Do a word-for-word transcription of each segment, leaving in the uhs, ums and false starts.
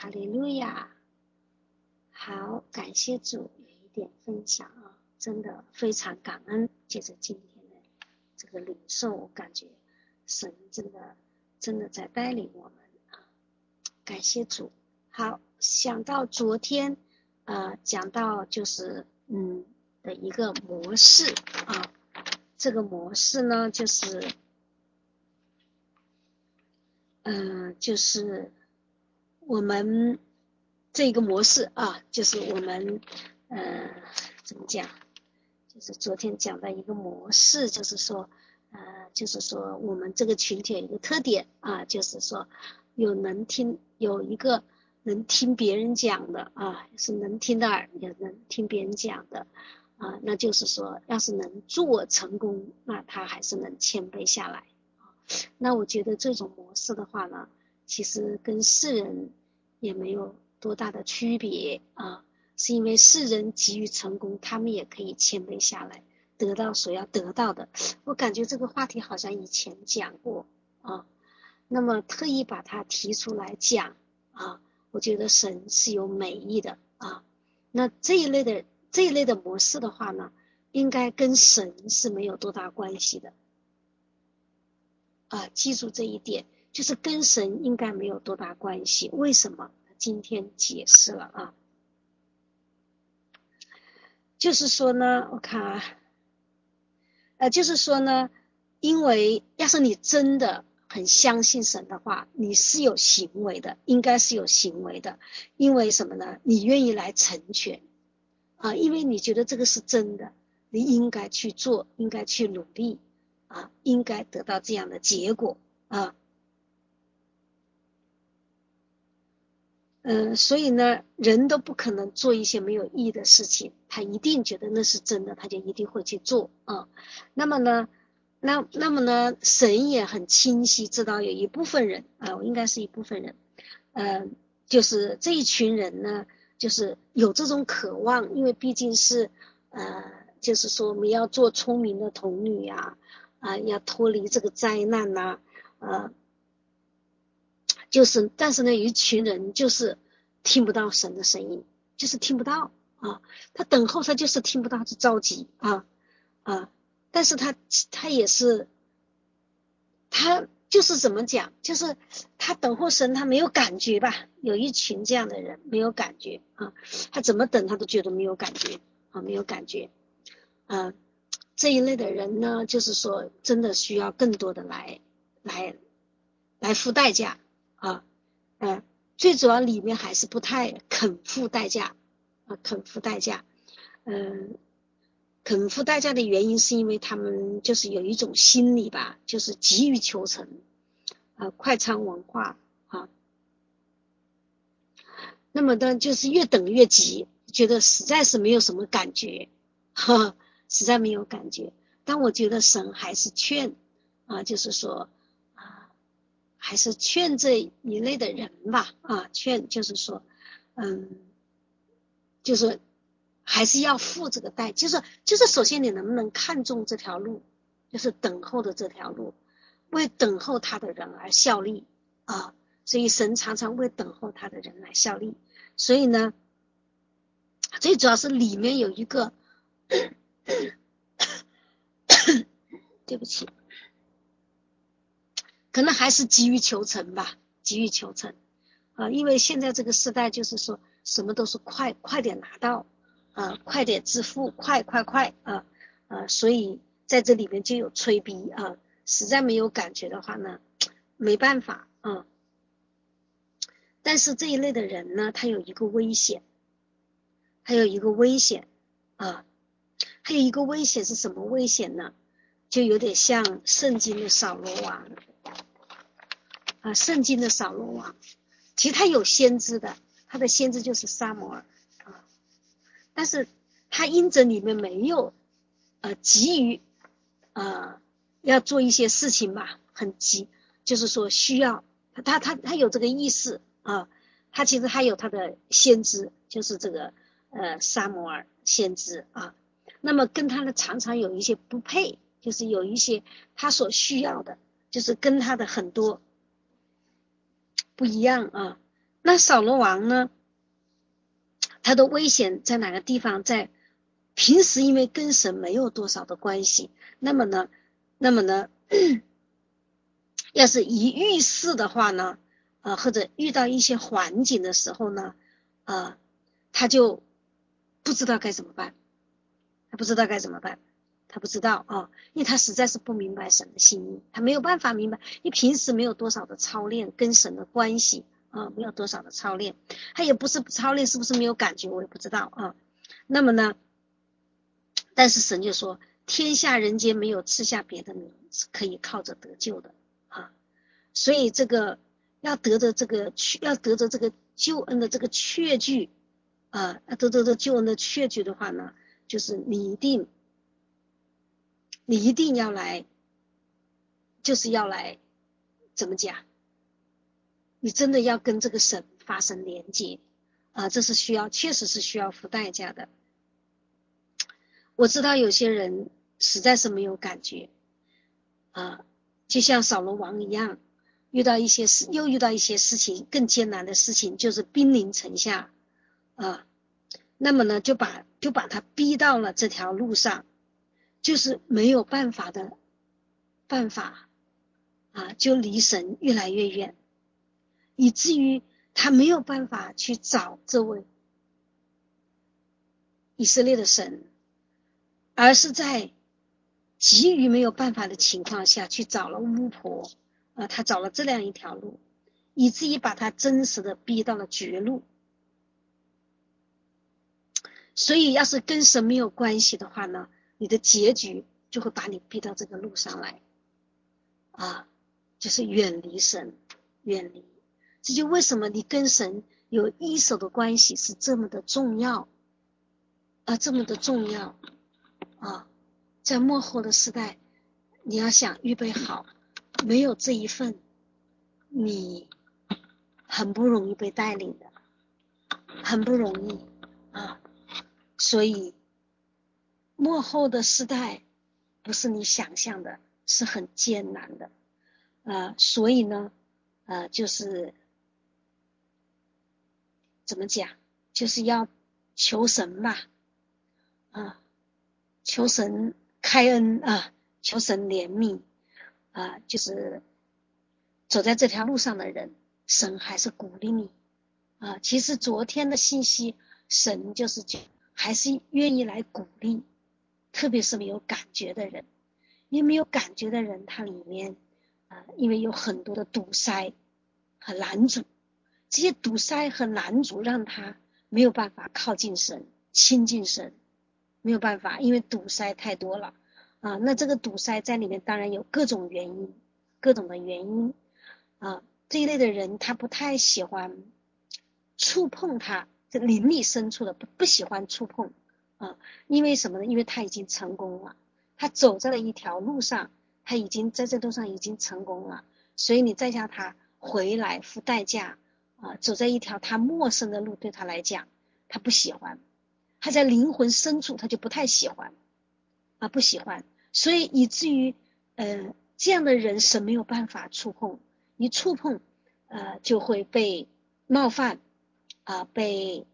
哈利路亚。好，感谢主，有一点分享啊，真的非常感恩。接着今天的这个领受，我感觉神真的真的在带领我们啊，感谢主。好，想到昨天呃讲到就是嗯的一个模式啊，这个模式呢就是嗯、呃、就是我们这个模式啊，就是我们呃怎么讲，就是昨天讲的一个模式，就是说呃就是说我们这个群体有一个特点啊，就是说有能听有一个能听别人讲的啊，是能听的耳，也能听别人讲的啊，那就是说要是能做成功，那他还是能谦卑下来。那我觉得这种模式的话呢，其实跟世人也没有多大的区别啊，是因为世人给予成功，他们也可以谦卑下来，得到所要得到的。我感觉这个话题好像以前讲过啊，那么特意把它提出来讲啊，我觉得神是有美意的啊。那这一类的这一类的模式的话呢，应该跟神是没有多大关系的。啊，记住这一点，就是跟神应该没有多大关系。为什么？今天解释了啊，就是说呢，我看啊，呃，就是说呢，因为要是你真的很相信神的话，你是有行为的，应该是有行为的。因为什么呢？你愿意来成全啊，因为你觉得这个是真的，你应该去做，应该去努力啊，应该得到这样的结果啊。嗯、呃，所以呢，人都不可能做一些没有意义的事情，他一定觉得那是真的，他就一定会去做啊。那么呢，那那么呢，神也很清晰知道有一部分人啊，应该是一部分人，呃，就是这一群人呢，就是有这种渴望，因为毕竟是呃，就是说我们要做聪明的童女呀、啊，啊，要脱离这个灾难呐、啊，呃。就是但是呢有一群人就是听不到神的声音，就是听不到啊，他等候他就是听不到，就着急啊啊，但是他他也是他就是怎么讲，就是他等候神他没有感觉吧，有一群这样的人没有感觉啊，他怎么等他都觉得没有感觉啊，没有感觉啊，这一类的人呢，就是说真的需要更多的来来来付代价啊。嗯，最主要里面还是不太肯付代价啊，肯付代价。嗯，肯付代价的原因是因为他们就是有一种心理吧，就是急于求成啊，快餐文化啊。那么呢，就是越等越急，觉得实在是没有什么感觉，哈，实在没有感觉。但我觉得神还是劝啊，就是说啊，还是劝这一类的人吧，啊，劝就是说，嗯，就是还是要付这个代，就是就是首先你能不能看重这条路，就是等候的这条路，为等候他的人而效力啊，所以神常常为等候他的人来效力，所以呢，最主要是里面有一个，对不起。可能还是急于求成吧，急于求成啊，因为现在这个时代就是说什么都是快快点拿到啊，快点致富，快快快啊啊，所以在这里面就有催逼啊，实在没有感觉的话呢，没办法啊。但是这一类的人呢，他有一个危险，还有一个危险啊，还有一个危险是什么危险呢？就有点像圣经的扫罗王啊，圣经的扫罗王。其实他有先知的，他的先知就是撒母耳啊，但是他因着里面没有呃急于呃要做一些事情吧，很急，就是说需要他他他有这个意识啊，他其实还有他的先知，就是这个呃撒母耳先知啊，那么跟他的常常有一些不配，就是有一些他所需要的，就是跟他的很多不一样啊。 那扫罗王呢，他的危险在哪个地方？在平时因为跟神没有多少的关系，那么呢，那么呢，要是一遇事的话呢，呃，或者遇到一些环境的时候呢，呃，他就不知道该怎么办，他不知道该怎么办，他不知道啊，因为他实在是不明白神的心意，他没有办法明白，因为平时没有多少的操练跟神的关系啊，没有多少的操练，他也不是不操练，是不是没有感觉，我也不知道啊。那么呢，但是神就说，天下人间没有赐下别的名是可以靠着得救的啊，所以这个要得着这个要得着这个救恩的这个确据啊，要得着这救恩的确据的话呢，就是你一定你一定要来，就是要来怎么讲？你真的要跟这个神发生连接啊，这是需要，确实是需要付代价的。我知道有些人实在是没有感觉啊，就像扫罗王一样，遇到一些事，又遇到一些事情，更艰难的事情，就是兵临城下啊。那么呢，就把就把他逼到了这条路上，就是没有办法的办法啊，就离神越来越远，以至于他没有办法去找这位以色列的神，而是在急于没有办法的情况下去找了巫婆啊，他找了这样一条路，以至于把他真实的逼到了绝路。所以要是跟神没有关系的话呢，你的结局就会把你逼到这个路上来啊，就是远离神，远离。这就为什么你跟神有一手的关系是这么的重要啊，这么的重要啊。在末后的时代，你要想预备好，没有这一份，你很不容易被带领的，很不容易啊。所以末后的时代不是你想象的，是很艰难的啊。所以呢，呃，就是怎么讲，就是要求神吧，啊，求神开恩啊，求神怜悯啊，就是走在这条路上的人，神还是鼓励你啊。其实昨天的信息，神就是还是愿意来鼓励，特别是没有感觉的人，因为没有感觉的人，他里面啊，因为有很多的堵塞和拦阻，这些堵塞和拦阻让他没有办法靠近神、亲近神，没有办法，因为堵塞太多了啊。那这个堵塞在里面当然有各种原因，各种的原因啊。这一类的人他不太喜欢触碰他这灵力深处的，不不喜欢触碰啊，因为什么呢？因为他已经成功了，他走在了一条路上，他已经在这路上已经成功了，所以你再叫他回来付代价啊，走在一条他陌生的路，对他来讲他不喜欢，他在灵魂深处他就不太喜欢啊，不喜欢，所以以至于呃这样的人神没有办法触碰，一触碰呃就会被冒犯啊、呃，被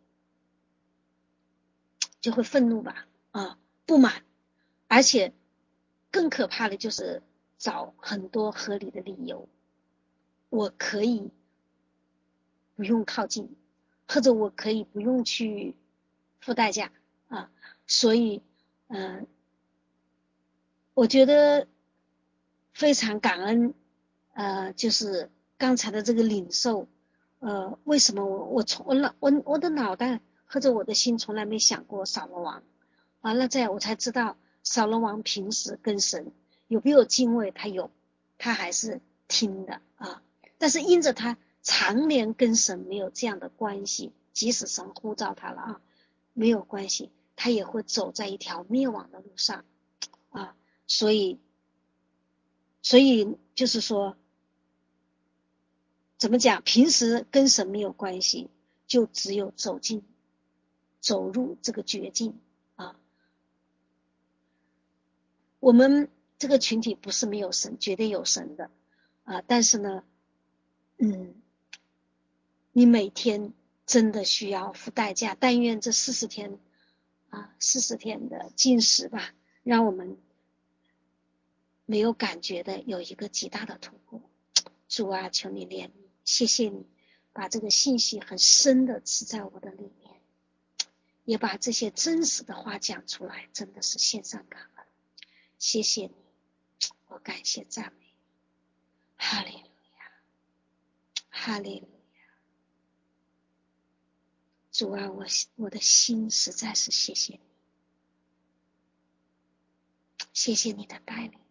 就会愤怒吧啊，不满，而且更可怕的就是找很多合理的理由，我可以不用靠近，或者我可以不用去付代价啊，所以嗯、呃，我觉得非常感恩，呃，就是刚才的这个领受，呃，为什么我我从我脑我我的脑袋或者我的心从来没想过扫罗王，完了在我才知道扫罗王平时跟神有没有敬畏，他有，他还是听的啊，但是因着他常年跟神没有这样的关系，即使神呼召他了啊，没有关系，他也会走在一条灭亡的路上啊，所以。所以就是说，怎么讲？平时跟神没有关系，就只有走进、走入这个绝境啊。我们这个群体不是没有神，绝对有神的啊。但是呢，嗯， 你每天真的需要付代价，但愿这四十天啊，四十天的禁食吧，让我们没有感觉的有一个极大的突破。主啊，求你怜悯，谢谢你把这个信息很深的刺在我的里面，也把这些真实的话讲出来，真的是献上感恩。谢谢你，我感谢赞美你，哈利路亚，哈利路亚。主啊，我我的心实在是谢谢你，谢谢你的带领，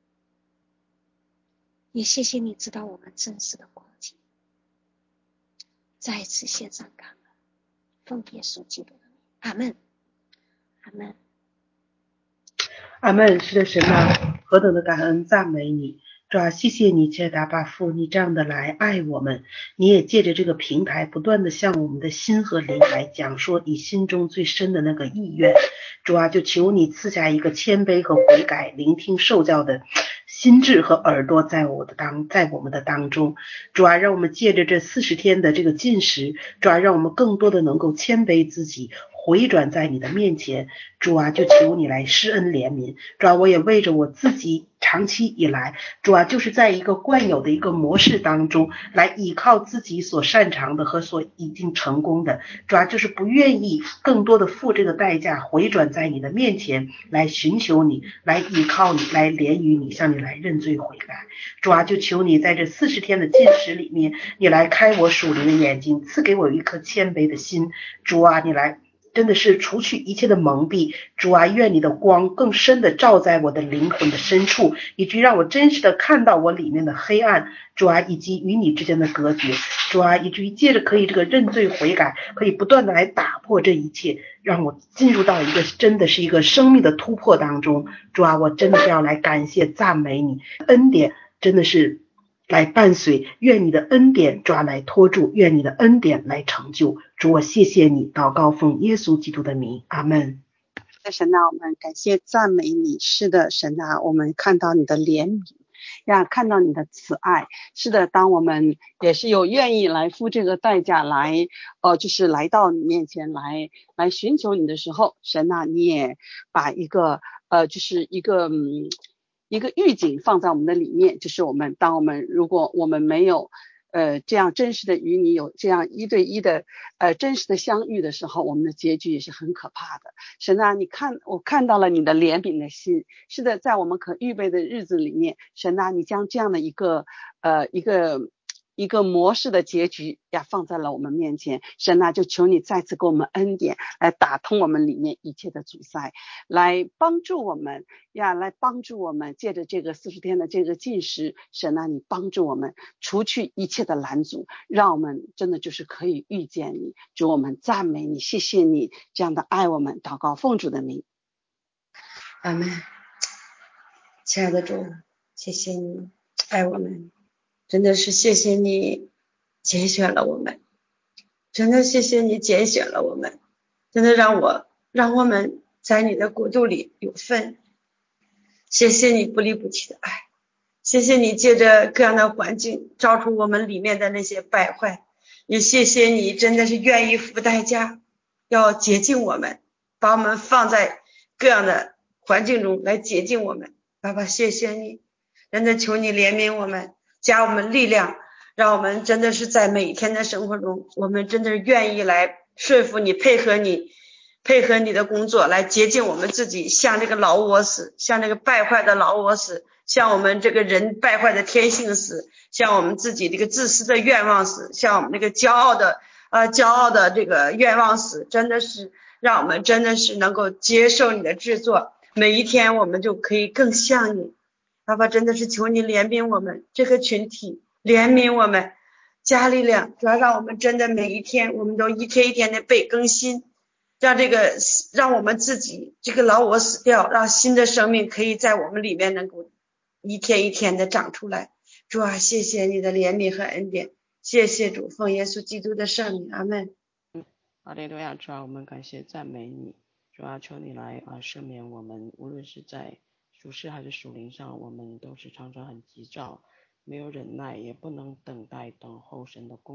也谢谢你知道我们真实的光景。再一次献上感恩，奉耶稣基督的名，阿们，阿们。 阿们。是的，神啊，何等的感恩赞美你，主啊，谢谢你，切达巴父，你这样的来爱我们，你也借着这个平台不断的向我们的心和灵来讲说你心中最深的那个意愿。主啊，就求你赐下一个谦卑和悔改，聆听受教的心智和耳朵在我的当在我们的当中。主啊，让我们借着这四十天的这个禁食，主啊，让我们更多的能够谦卑自己，回转在你的面前。主啊，就求你来施恩怜悯。主啊，我也为着我自己长期以来，主啊，就是在一个惯有的一个模式当中来依靠自己所擅长的和所已经成功的，主啊，就是不愿意更多的付这个代价，回转在你的面前来寻求你，来依靠你，来怜于你，向你来认罪悔改。主啊，就求你在这四十天的禁食里面，你来开我属灵的眼睛，赐给我一颗谦卑的心。主啊，你来真的是除去一切的蒙蔽。主啊，愿你的光更深的照在我的灵魂的深处，以及让我真实的看到我里面的黑暗。主啊，以及与你之间的隔绝。主啊，以至于借着可以这个认罪悔改，可以不断的来打破这一切，让我进入到一个真的是一个生命的突破当中。主啊，我真的是要来感谢赞美你，恩典真的是来伴随，愿你的恩典抓来拖住，愿你的恩典来成就。主，我谢谢你，祷告奉耶稣基督的名，阿们。 神啊，我们感谢赞美你。是的，神啊，我们看到你的怜悯呀，看到你的慈爱。是的，当我们也是有愿意来付这个代价来呃，就是来到你面前来来寻求你的时候，神啊，你也把一个呃就是一个嗯一个预警放在我们的里面，就是我们当我们如果我们没有呃，这样真实的与你有这样一对一的呃真实的相遇的时候，我们的结局也是很可怕的。神啊，你看我看到了你的怜悯的心。是的，在我们可预备的日子里面，神啊，你将这样的一个呃一个一个模式的结局呀放在了我们面前。神啊，就求你再次给我们恩典，来打通我们里面一切的阻塞，来帮助我们呀，来帮助我们借着这个四十天的这个禁食，神啊，你帮助我们除去一切的拦阻，让我们真的就是可以遇见你。主，我们赞美你，谢谢你这样的爱我们。祷告奉主的名， 阿们。亲爱的主，谢谢你爱我们，真的是谢谢你拣选了我们，真的谢谢你拣选了我们，真的让我让我们在你的国度里有份。谢谢你不离不弃的爱，谢谢你借着各样的环境照出我们里面的那些败坏，也谢谢你真的是愿意付代价要洁净我们，把我们放在各样的环境中来洁净我们。爸爸，谢谢你，真的求你怜悯我们，加我们力量，让我们真的是在每一天的生活中，我们真的是愿意来说服你，配合你配合你的工作来洁净我们自己，像这个老我死，像这个败坏的老我死，像我们这个人败坏的天性死，像我们自己这个自私的愿望死，像我们这个骄傲的呃骄傲的这个愿望死，真的是让我们真的是能够接受你的制作，每一天我们就可以更像你。爸爸，真的是求你怜悯我们这个群体，怜悯我们，加力量，主要让我们真的每一天我们都一天一天的被更新，让这个让我们自己这个老我死掉，让新的生命可以在我们里面能够一天一天的长出来。主啊，谢谢你的怜悯和恩典，谢谢主，奉耶稣基督的圣名，阿们。 哈利路亚，主啊，我们感谢赞美你。主啊，求你来啊赦免我们，无论是在属世还是属灵上，我们都是常常很急躁，没有忍耐，也不能等待等候神的工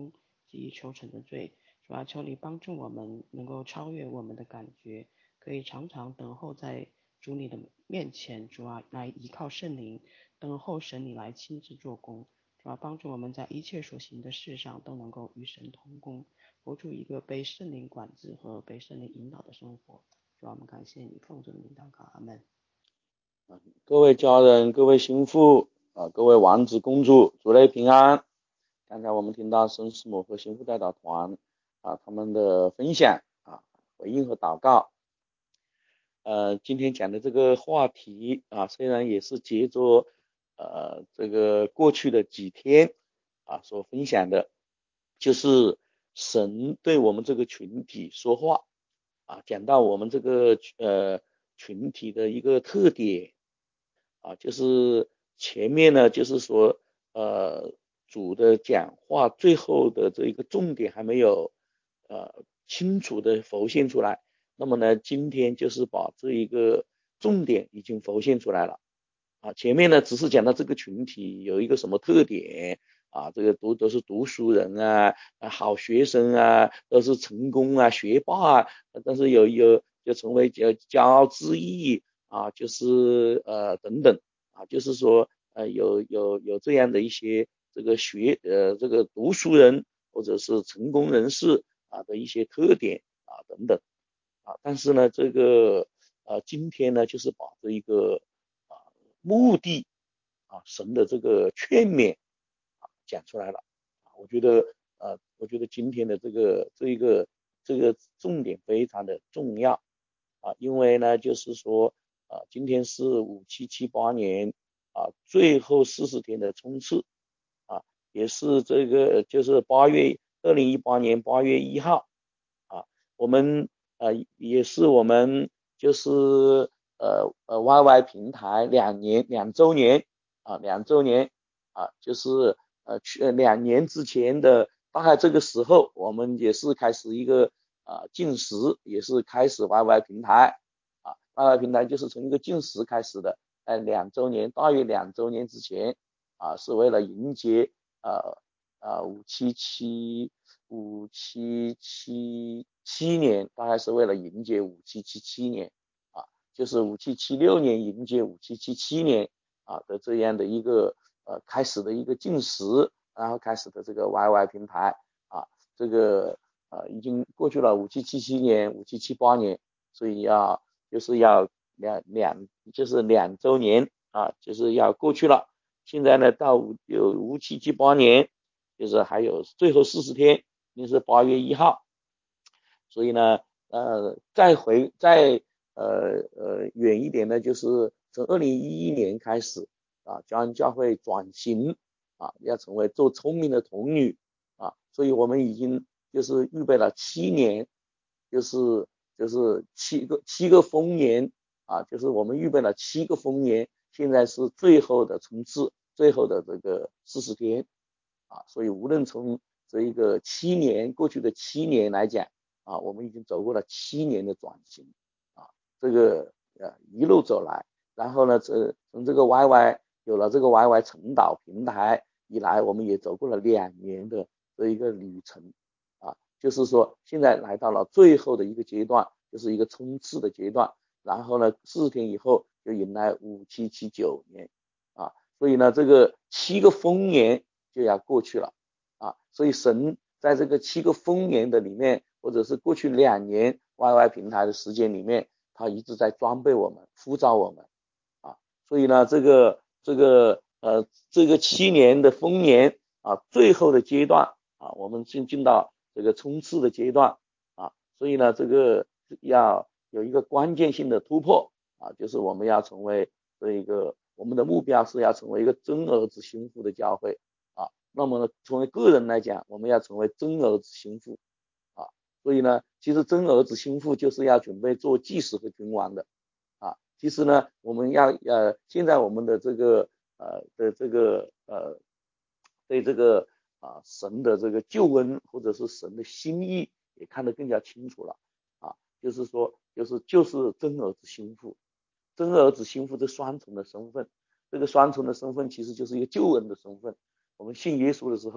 急于求成的罪。主啊，求你帮助我们能够超越我们的感觉，可以常常等候在主你的面前，主啊，来依靠圣灵，等候神你来亲自做工。主啊，帮助我们在一切所行的事上都能够与神同工，活出一个被圣灵管制和被圣灵引导的生活。主啊，我们感谢你，奉主的名祷告，阿们。 各位家人，各位心腹啊，各位王子公主，主内平安。刚才我们听到孙师母和心腹代祷团啊他们的分享啊回应和祷告。呃，今天讲的这个话题啊，虽然也是接着呃这个过去的几天啊所分享的，就是神对我们这个群体说话啊，讲到我们这个呃群体的一个特点啊，就是前面呢就是说呃主的讲话最后的这一个重点还没有呃清楚的浮现出来。那么呢，今天就是把这一个重点已经浮现出来了啊。前面呢只是讲到这个群体有一个什么特点啊，这个都都是读书人啊，啊好学生啊，都是成功啊，学霸啊，但是有有就成为骄骄傲自义啊，就是呃等等啊，就是说呃有有有这样的一些这个学呃这个读书人或者是成功人士啊的一些特点啊等等。啊，但是呢，这个呃，今天呢，就是把这一个啊目的啊，神的这个劝勉啊讲出来了。啊，我觉得呃，我觉得今天的这个这一个这个重点非常的重要啊，因为呢，就是说啊，今天是五七七八年啊最后四十天的冲刺啊，也是这个就是八月二零一八年八月一号啊，我们。呃，也是我们就是呃呃 Y Y 平台两年两周年啊，两周年啊，就是呃去两年之前的大概这个时候，我们也是开始一个啊禁食，也是开始 Y Y 平台啊 ，Y Y 平台就是从一个禁食开始的，在两周年大约两周年之前啊，是为了迎接呃啊五七七五七七七年，大概是为了迎接五七七七年啊，就是五七七六年迎接五七七七年啊的这样的一个呃开始的一个禁食，然后开始的这个 Y Y 平台啊，这个呃已经过去了五七七七年，五七七八年，所以要就是要两两就是两周年啊，就是要过去了。现在呢，到五有五七七八年，就是还有最后四十天，就是八月一号。所以呢，呃，再回再呃呃远一点呢，就是从二零一一年开始啊，教安教会转型啊，要成为做聪明的童女啊，所以我们已经就是预备了七年，就是就是七个七个丰年啊，就是我们预备了七个丰年，现在是最后的冲刺，最后的这个四十天啊，所以无论从这一个七年过去的七年来讲。啊，我们已经走过了七年的转型啊，这个呃一路走来，然后呢，这从这个 Y Y 有了这个 Y Y 晨祷平台以来，我们也走过了两年的这一个旅程啊，就是说现在来到了最后的一个阶段，就是一个冲刺的阶段，然后呢，四十天以后就迎来五七七九年啊，所以呢，这个七个丰年就要过去了啊，所以神在这个七个丰年的里面。或者是过去两年 Y Y 平台的时间里面，他一直在装备我们，呼召我们啊，所以呢，这个这个呃这个七年的丰年啊，最后的阶段啊，我们进进到这个冲刺的阶段啊，所以呢，这个要有一个关键性的突破啊，就是我们要成为这一个我们的目标是要成为一个真儿子心腹的教会啊，那么呢，从为个人来讲，我们要成为真儿子心腹。所以呢，其实真儿子心腹就是要准备做祭司和君王的啊。其实呢，我们要呃，现在我们的这个呃的这个呃对这个啊神的这个救恩或者是神的心意也看得更加清楚了啊。就是说，就是就是真儿子心腹，真儿子心腹这双重的身份，这个双重的身份其实就是一个救恩的身份。我们信耶稣的时候，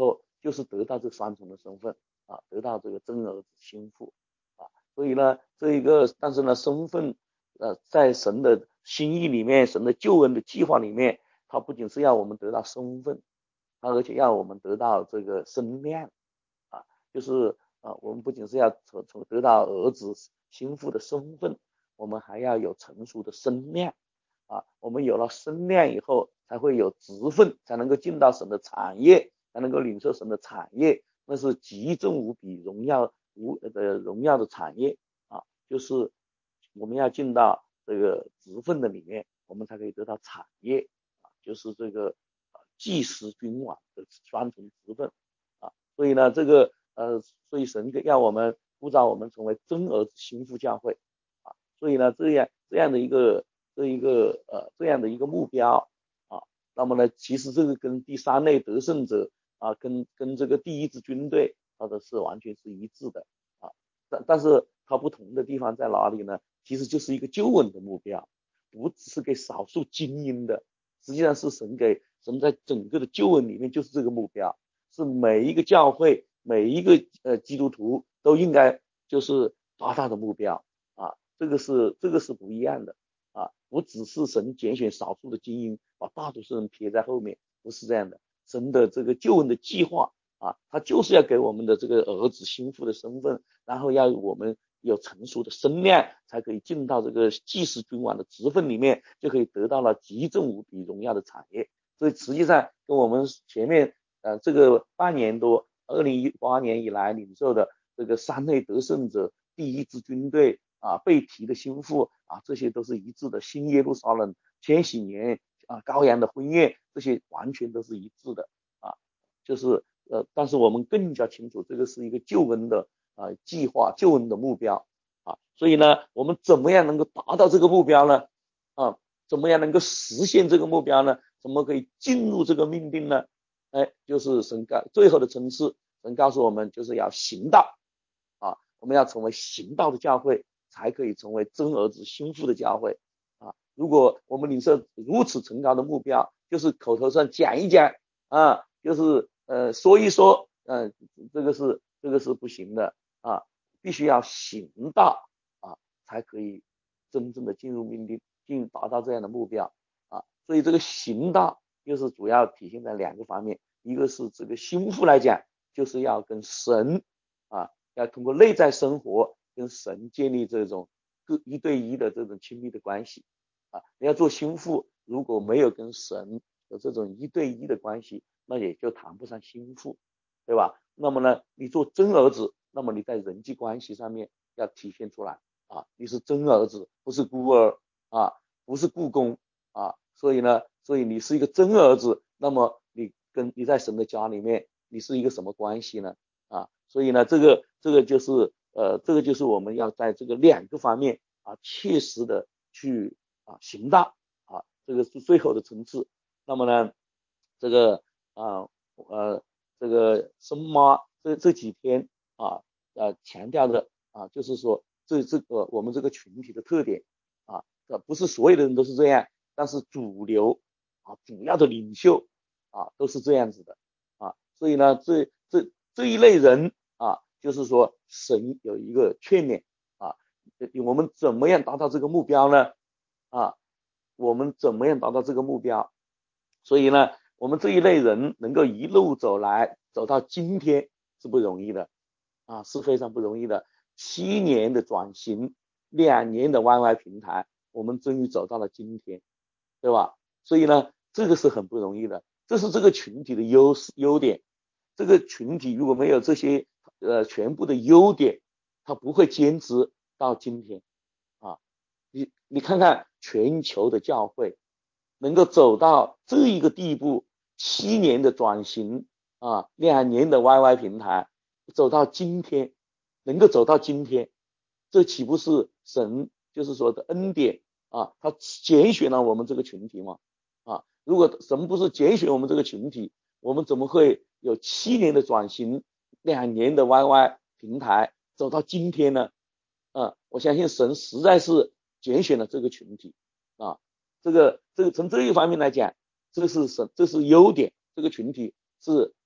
就是得到这双重的身份啊，得到这个真儿子心腹啊。所以呢，这一个但是呢，身份呃，在神的心意里面，神的救恩的计划里面，它不仅是要我们得到身份，它而且要我们得到这个身量啊，就是啊，我们不仅是要从从得到儿子心腹的身份，我们还要有成熟的身量啊。我们有了身量以后，才会有职分，才能够进到神的产业，才能够领受神的产业，那是极重无比荣耀无的荣耀的产业啊，就是我们要进到这个职分的里面，我们才可以得到产业啊，就是这个祭司君王的双重职分啊。所以呢，这个呃，所以神要我们呼召我们成为真儿子心腹教会啊。所以呢，这样这样的一个这一个呃这样的一个目标啊，那么呢，其实这个跟第三类得胜者啊，跟跟这个第一支军队它的是完全是一致的啊。但但是它不同的地方在哪里呢？其实就是一个救恩的目标，不只是给少数精英的，实际上是神给神在整个的救恩里面就是这个目标，是每一个教会每一个呃基督徒都应该就是达到的目标啊。这个是这个是不一样的啊，不只是神拣选少数的精英，把大多数人撇在后面，不是这样的。神的这个救恩的计划啊，他就是要给我们的这个儿子心腹的身份，然后要我们有成熟的身量，才可以进到这个祭司君王的职分里面，就可以得到了极重无比荣耀的产业。所以实际上跟我们前面呃这个半年多二零一八年以来领受的这个三类得胜者第一支军队啊，被提的心腹啊，这些都是一致的。新耶路撒冷千禧年啊，羔羊的婚宴，这些完全都是一致的啊。就是呃，但是我们更加清楚，这个是一个救恩的啊计划，救恩的目标啊。所以呢，我们怎么样能够达到这个目标呢？啊，怎么样能够实现这个目标呢？怎么可以进入这个命定呢？哎，就是神告最后的层次，神告诉我们，就是要行道啊，我们要成为行道的教会，才可以成为真儿子心腹的教会啊。如果我们领受如此崇高的目标，就是口头上讲一讲啊，就是呃说一说，嗯、呃，这个是这个是不行的啊，必须要行道啊，才可以真正的进入命定，进达到这样的目标啊。所以这个行道又是主要体现在两个方面，一个是这个心腹来讲，就是要跟神啊，要通过内在生活跟神建立这种一对一的这种亲密的关系啊。你要做心腹，如果没有跟神有这种一对一的关系，那也就谈不上心腹，对吧？那么呢，你做真儿子，那么你在人际关系上面要体现出来啊，你是真儿子，不是孤儿啊，不是雇工啊。所以呢，所以你是一个真儿子，那么你跟你在神的家里面，你是一个什么关系呢？啊，所以呢，这个这个就是呃，这个就是我们要在这个两个方面啊，切实的去啊行道啊，这个是最后的层次。那么呢，这个啊呃这个生妈这这几天啊呃强调的啊，就是说这这个我们这个群体的特点啊，不是所有的人都是这样，但是主流啊主要的领袖啊都是这样子的啊。所以呢，这这这一类人啊，就是说神有一个劝勉啊，我们怎么样达到这个目标呢？啊，我们怎么样达到这个目标？所以呢，我们这一类人能够一路走来，走到今天是不容易的啊，是非常不容易的。七年的转型，两年的 Y Y 平台，我们终于走到了今天，对吧？所以呢，这个是很不容易的，这是这个群体的优势优点。这个群体如果没有这些呃全部的优点，他不会坚持到今天啊。你你看看全球的教会能够走到这一个地步，七年的转型啊，两年的 Y Y 平台，走到今天，能够走到今天，这岂不是神就是说的恩典啊？他拣选了我们这个群体嘛啊？如果神不是拣选我们这个群体，我们怎么会有七年的转型，两年的 Y Y 平台走到今天呢？啊，我相信神实在是拣选了这个群体啊，这个这个从这一方面来讲，这是神这是优点，这个群体是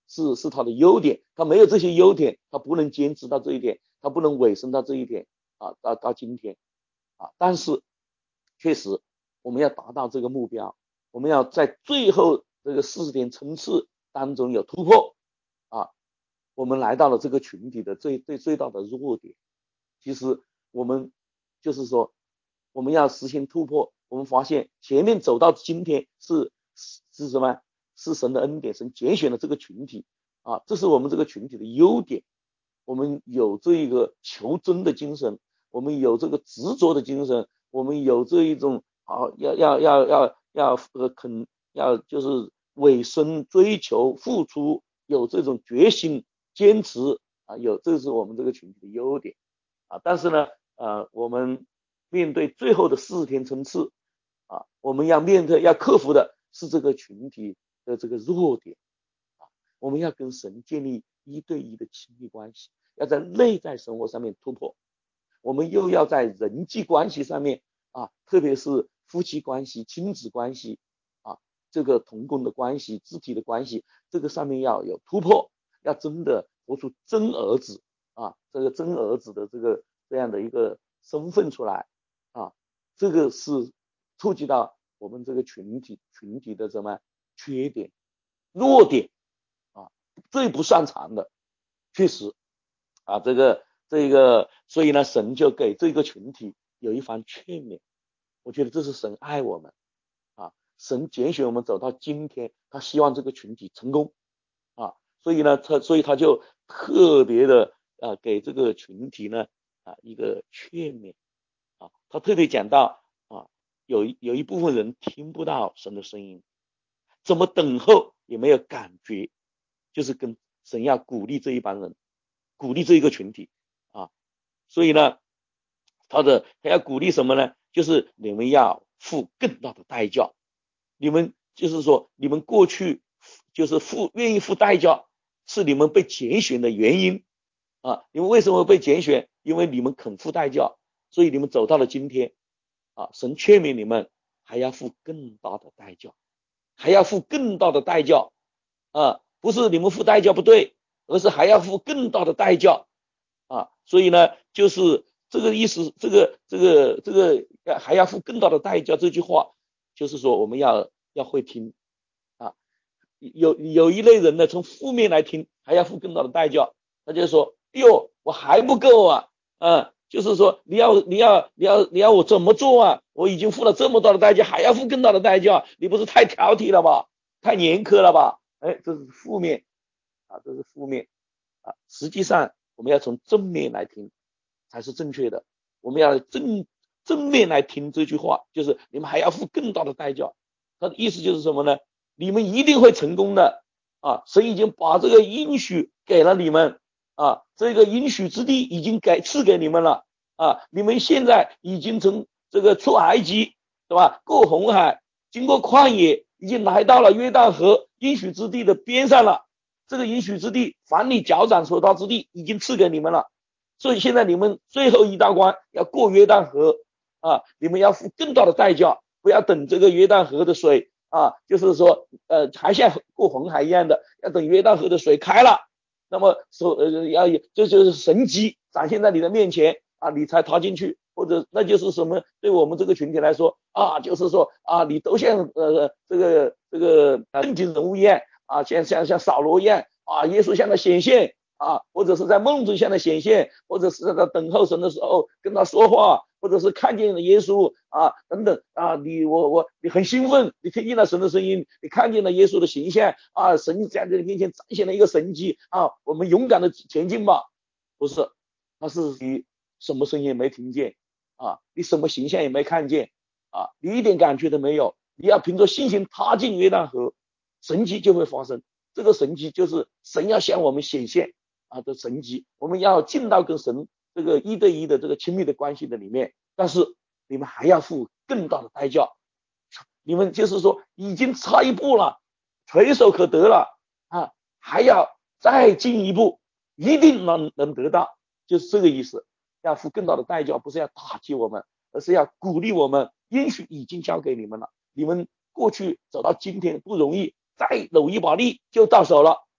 是是他的优点，他没有这些优点，他不能坚持到这一点，他不能委身到这一点啊，到到今天啊。但是确实我们要达到这个目标，我们要在最后这个四十天冲刺当中有突破啊。我们来到了这个群体的最最最大的弱点，其实我们就是说我们要实现突破，我们发现前面走到今天是是什么？是神的恩典，神拣选了这个群体啊，这是我们这个群体的优点。我们有这一个求真的精神，我们有这个执着的精神，我们有这一种啊，要要要要要呃肯要就是委身追求付出，有这种决心坚持啊，有这是我们这个群体的优点啊。但是呢，呃，我们面对最后的四十天冲刺啊，我们要面对要克服的是这个群体的这个弱点啊，我们要跟神建立一对一的亲密关系，要在内在生活上面突破，我们又要在人际关系上面啊，特别是夫妻关系、亲子关系啊，这个同工的关系、肢体的关系，这个上面要有突破，要真的活出真儿子啊，这个真儿子的这个这样的一个身份出来啊，这个是触及到我们这个群体群体的什么缺点、弱点啊，最不擅长的，确实啊，这个这个，所以呢，神就给这个群体有一番劝勉。我觉得这是神爱我们啊，神拣选我们走到今天，他希望这个群体成功啊，所以呢，他所以他就特别的啊给这个群体呢啊一个劝勉啊，他特别讲到啊，有有一部分人听不到神的声音，怎么等候也没有感觉，就是跟神要鼓励这一帮人，鼓励这一个群体啊，所以呢，他的他要鼓励什么呢？就是你们要付更大的代价，你们就是说你们过去就是付愿意付代价，是你们被拣选的原因啊。你们为什么被拣选？因为你们肯付代价，所以你们走到了今天啊。神劝勉你们还要付更大的代价，还要付更大的代价啊，不是你们付代价不对，而是还要付更大的代价啊。所以呢，就是这个意思，这个这个这个还要付更大的代价，这句话就是说我们要要会听啊。有有一类人呢，从负面来听，还要付更大的代价，他就说，哎呦，我还不够啊，啊，就是说你要你要你要你要我怎么做啊？我已经付了这么大的代价，还要付更大的代价，你不是太挑剔了吧？太严苛了吧？哎，这是负面啊，这是负面啊。实际上我们要从正面来听才是正确的，我们要正正面来听这句话，就是你们还要付更大的代价。他的意思就是什么呢？你们一定会成功的啊！神已经把这个应许给了你们啊，这个应许之地已经给赐给你们了啊！你们现在已经从这个出埃及，对吧？过红海，经过旷野，已经来到了约旦河应许之地的边上了。这个应许之地，凡你脚掌所到之地，已经赐给你们了。所以现在你们最后一道关要过约旦河啊，你们要付更大的代价，不要等这个约旦河的水。啊，就是说，呃，还像过红海一样的，要等约旦河的水开了，那么说，呃，要这就是神迹展现在你的面前啊，你才踏进去，或者那就是什么？对我们这个群体来说啊，就是说啊，你都像呃这个这个圣经人物一样啊，像像像扫罗一样啊，耶稣向他显现啊，或者是在梦中向他显现，或者是在他等候神的时候跟他说话。或者是看见了耶稣啊，等等啊，你我我你很兴奋，你听见了神的声音，你看见了耶稣的形象啊，神在你面前展现了一个神迹啊，我们勇敢的前进吧。不是，那是你什么声音也没听见啊，你什么形象也没看见啊，你一点感觉都没有，你要凭着信心踏进约旦河，神迹就会发生。这个神迹就是神要向我们显现啊的神迹，我们要进到跟神这个一对一的这个亲密的关系的里面，但是你们还要付更大的代价，你们就是说已经差一步了，垂手可得了啊，还要再进一步，一定能能得到，就是这个意思。要付更大的代价，不是要打击我们，而是要鼓励我们，应许已经交给你们了，你们过去走到今天不容易，再努一把力就到手了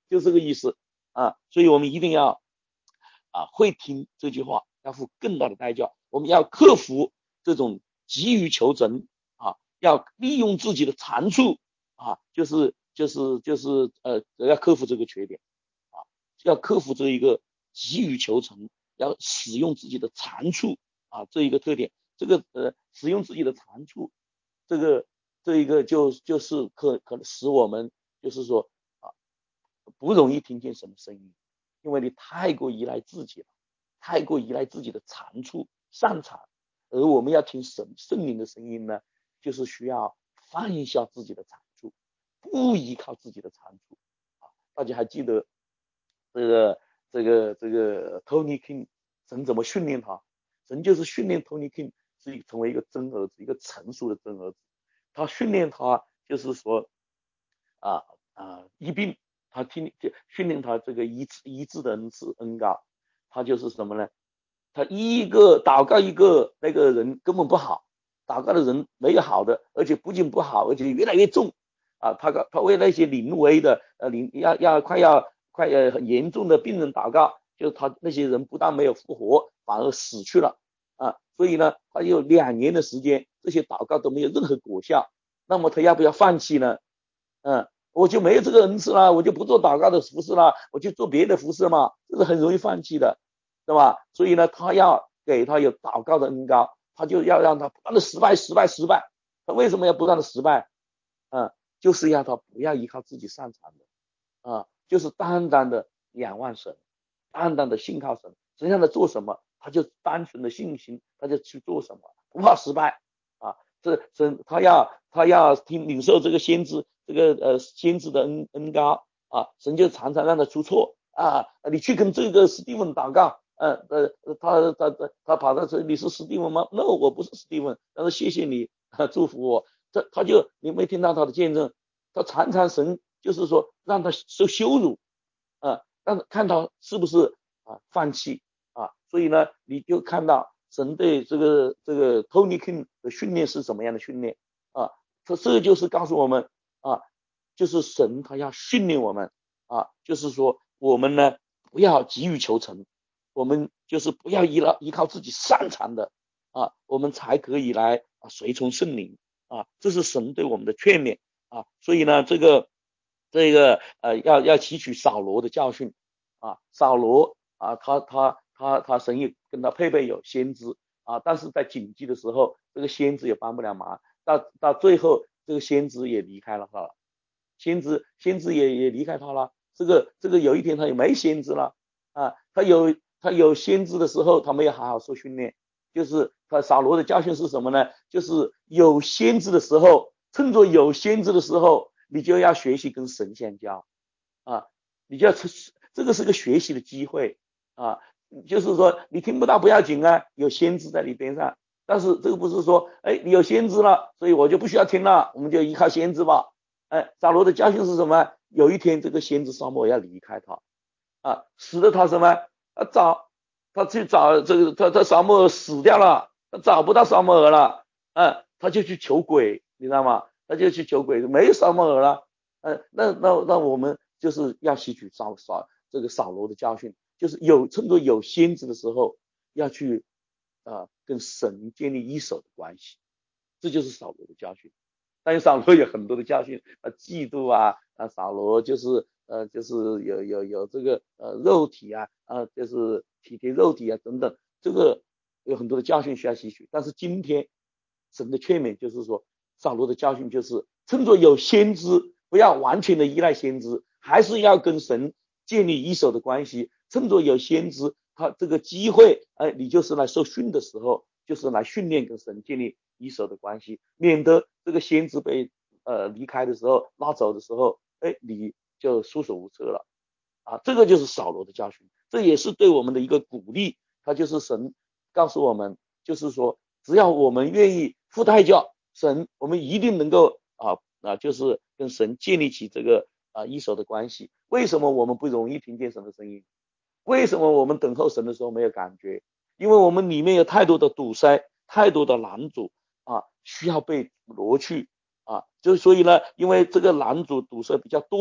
就这个意思啊。所以我们一定要啊会听这句话，要付更大的代价。我们要克服这种急于求成啊，要利用自己的长处啊，就是就是就是呃要克服这个缺点啊，要克服这一个急于求成，要使用自己的长处啊这一个特点。这个呃使用自己的长处，这个这一个就就是可可能使我们就是说啊不容易听见神的声音，因为你太过依赖自己了，太过依赖自己的长处擅长，而我们要听神圣灵的声音呢，就是需要放下自己的长处，不依靠自己的长处啊。大家还记得这个这个这个 Tony King 神怎么训练他？神就是训练 Tony King 是成为一个真儿子，一个成熟的真儿子。他训练他就是说啊啊医病，他听训练他这个医治医治的恩赐恩膏，他就是什么呢？他一个祷告一个那个人根本不好，祷告的人没有好的，而且不仅不好，而且越来越重啊。他他为那些临危的呃临要要快要快呃很严重的病人祷告，就是他那些人不但没有复活，反而死去了啊。所以呢，他有两年的时间，这些祷告都没有任何果效。那么他要不要放弃呢？嗯，我就没有这个恩赐了，我就不做祷告的服侍了，我就做别的服侍嘛，这是很容易放弃的，对吧？所以呢，他要给他有祷告的恩膏，他就要让他不断的失败，失败，失败。他为什么要不断的失败？嗯，就是要他不要依靠自己擅长的，啊，就是单单的仰望神，单单的信靠神，神让他做什么，他就单纯的信心，他就去做什么，不怕失败啊。这神他要他要听领受这个先知这个呃先知的恩恩膏啊，神就常常让他出错啊，你去跟这个史蒂文祷告，呃呃他他他他跑到这，你是史蒂文吗 ？No， 我不是史蒂文，但是谢谢你啊，祝福我。这他就你没听到他的见证，他常常神就是说让他受羞辱啊，让看他是不是啊放弃啊，所以呢你就看到神对这个这个 Tony King 的训练是什么样的训练啊？这这就是告诉我们啊，就是神他要训练我们啊，就是说我们呢不要急于求成，我们就是不要依赖依靠自己擅长的啊，我们才可以来啊随从圣灵啊，这是神对我们的劝勉啊。所以呢，这个这个呃要要汲取扫罗的教训啊，扫罗啊，他他他他神也跟他配备有先知啊，但是在紧急的时候，这个先知也帮不了忙，到到最后这个先知也离开了他了，先知先知也也离开他了，这个这个有一天他也没先知了啊，他有他有先知的时候，他没有好好受训练，就是他扫罗的教训是什么呢？就是有先知的时候，趁着有先知的时候，你就要学习跟神相交啊，你就要这个是个学习的机会啊，就是说你听不到不要紧啊，有先知在你边上，但是这个不是说，哎，你有先知了，所以我就不需要听了，我们就依靠先知吧。哎，扫罗的教训是什么？有一天这个先知撒母耳要离开他啊，使得他什么？啊找他去找这个他他撒母耳死掉了，他找不到撒母耳了，啊，他就去求鬼，你知道吗？他就去求鬼，没撒母耳了，呃，那那那我们就是要吸取扫扫这个扫罗的教训，就是有趁着有先知的时候要去啊、呃、跟神建立一手的关系，这就是扫罗的教训。但是扫罗有很多的教训，啊，嫉妒啊，啊，扫罗就是呃，就是有有有这个呃肉体啊，啊，就是体贴肉体啊等等，这个有很多的教训需要吸取。但是今天神的劝勉就是说，扫罗的教训就是趁着有先知，不要完全的依赖先知，还是要跟神建立一手的关系。趁着有先知，他这个机会，哎，你就是来受训的时候，就是来训练跟神建立一手的关系，免得这个先知被呃离开的时候拉走的时候，哎，你就束手无策了啊！这个就是扫罗的教训，这也是对我们的一个鼓励。他就是神告诉我们，就是说，只要我们愿意付代价，神我们一定能够啊啊，就是跟神建立起这个啊一手的关系。为什么我们不容易听见神的声音？为什么我们等候神的时候没有感觉？因为我们里面有太多的堵塞，太多的拦阻啊，需要被挪去啊。就所以呢，因为这个拦阻堵塞比较多，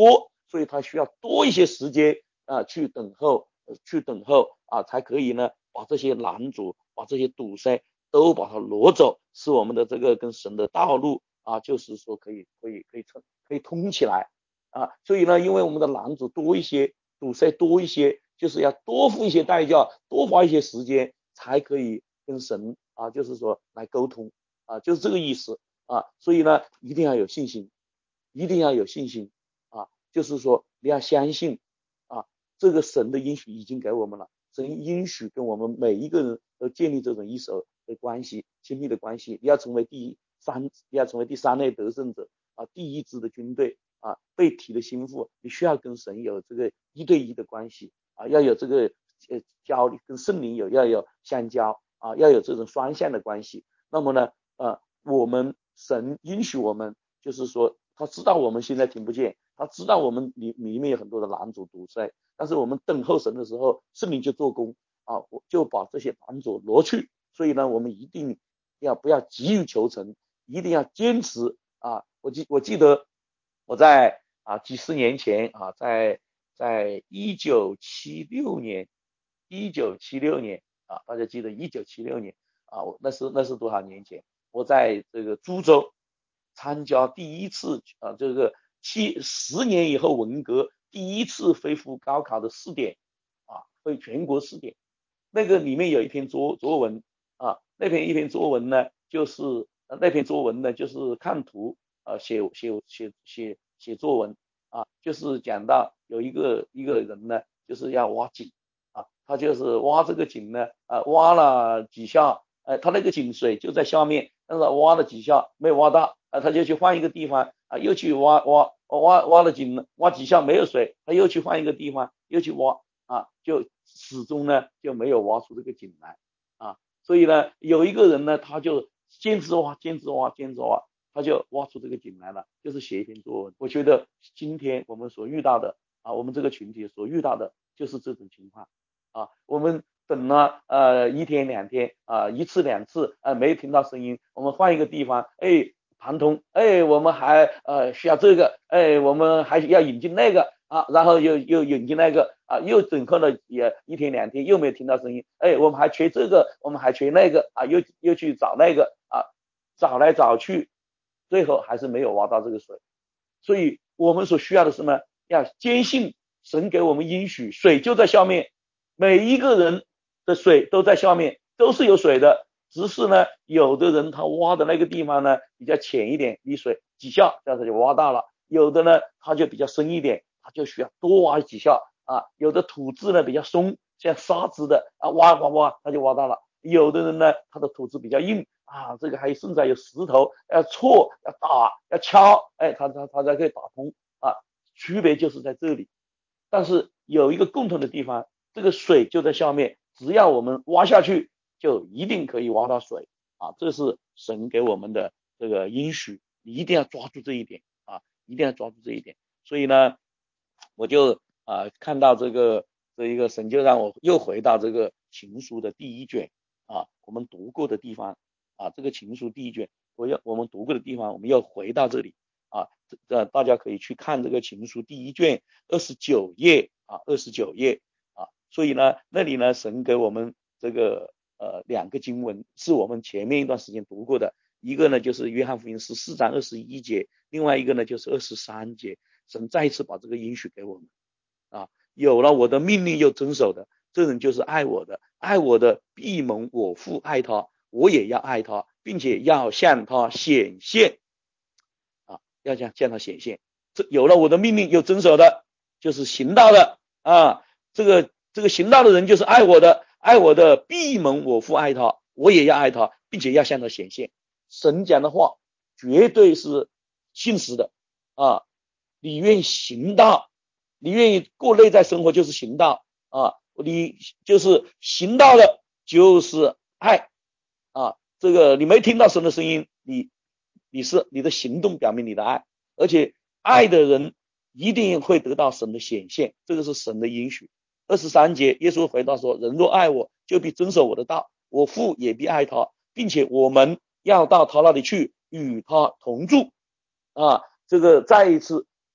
所以他需要多一些时间啊去等候，去等候啊，才可以呢把这些拦阻，把这些堵塞都把它挪走，使我们的这个跟神的道路啊，就是说可以可以可以通可以通起来啊。所以呢，因为我们的拦阻多一些，堵塞多一些，就是要多付一些代价，多花一些时间，才可以跟神啊，就是说来沟通啊，就是这个意思啊。所以呢，一定要有信心，一定要有信心啊，就是说你要相信啊，这个神的应许已经给我们了，神应许跟我们每一个人都建立这种一手的关系，亲密的关系。你要成为第三，你要成为第三类得胜者啊，第一支的军队啊，被提的心腹，你需要跟神有这个一对一的关系啊，要有这个呃交流，跟圣灵有要有相交啊，要有这种双向的关系。那么呢，呃，我们神应许我们，就是说他知道我们现在听不见，他知道我们里里面有很多的拦阻堵塞，但是我们等候神的时候，圣灵就做工啊，就把这些拦阻挪去。所以呢，我们一定要不要急于求成，一定要坚持啊！我记我记得我在啊几十年前啊，在在一九七六年，一九七六年啊，大家记得一九七六年啊，那是那是多少年前？我在这个株洲参加第一次啊，这个七十年以后文革第一次恢复高考的试点啊，会全国试点，那个里面有一篇作作文啊，那篇一篇作文呢，就是呃那篇作文呢，就是看图啊写写写写写作文啊，就是讲到有一个一个人呢，就是要挖井啊，他就是挖这个井呢，啊挖了几下，呃他那个井水就在下面，但是挖了几下没有挖到啊，他就去换一个地方啊，又去挖挖挖挖了井，挖几下没有水，他又去换一个地方，又去挖啊，就始终呢就没有挖出这个井来啊。所以呢，有一个人呢，他就坚持挖，坚持挖，坚持挖，他就挖出这个井来了，就是写一篇作文。我觉得今天我们所遇到的啊，我们这个群体所遇到的就是这种情况啊。我们等了呃一天两天啊，一次两次啊，没听到声音，我们换一个地方，哎，盘通，哎，我们还呃需要这个，哎，我们还要引进那个啊，然后又又引进那个啊，又整个了也一天两天又没有听到声音，哎，我们还缺这个，我们还缺那个啊，又又去找那个啊，找来找去，最后还是没有挖到这个水。所以我们所需要的是什么？要坚信神给我们应许，水就在下面，每一个人的水都在下面，都是有水的。只是呢，有的人他挖的那个地方呢比较浅一点，离水几下，这样他就挖到了；有的呢，他就比较深一点，他就需要多挖几下啊。有的土质呢比较松，像沙子的啊，挖挖挖他就挖到了；有的人呢，他的土质比较硬啊，这个还甚至还有石头，要戳、要打、要敲，哎，他他他才可以打通啊。区别就是在这里，但是有一个共同的地方，这个水就在下面，只要我们挖下去，就一定可以挖到水啊！这是神给我们的这个应许，你一定要抓住这一点啊，一定要抓住这一点。所以呢，我就啊看到这个这一个神就让我又回到这个情书的第一卷啊，我们读过的地方啊，这个情书第一卷，我要我们读过的地方，我们要回到这里啊，这大家可以去看这个情书第一卷二十九页啊，二十九页啊，所以呢，那里呢，神给我们这个。呃，两个经文是我们前面一段时间读过的，一个呢就是约翰福音十四章二十一节，另外一个呢就是二十三节。神再一次把这个应许给我们啊，有了我的命令又遵守的，这人就是爱我的，爱我的必蒙我父爱他，我也要爱他，并且要向他显现啊，要向向他显现。这有了我的命令又遵守的，就是行道的啊，这个这个行道的人就是爱我的。爱我的必蒙我父爱他，我也要爱他，并且要向他显现。神讲的话绝对是信实的啊！你愿意行道，你愿意过内在生活就是行道啊！你就是行道的，就是爱啊！这个你没听到神的声音，你你是你的行动表明你的爱，而且爱的人一定会得到神的显现，这个是神的应许。二十三节，耶稣回答说：人若爱我，就必遵守我的道，我父也必爱他，并且我们要到他那里去，与他同住啊！这个再一次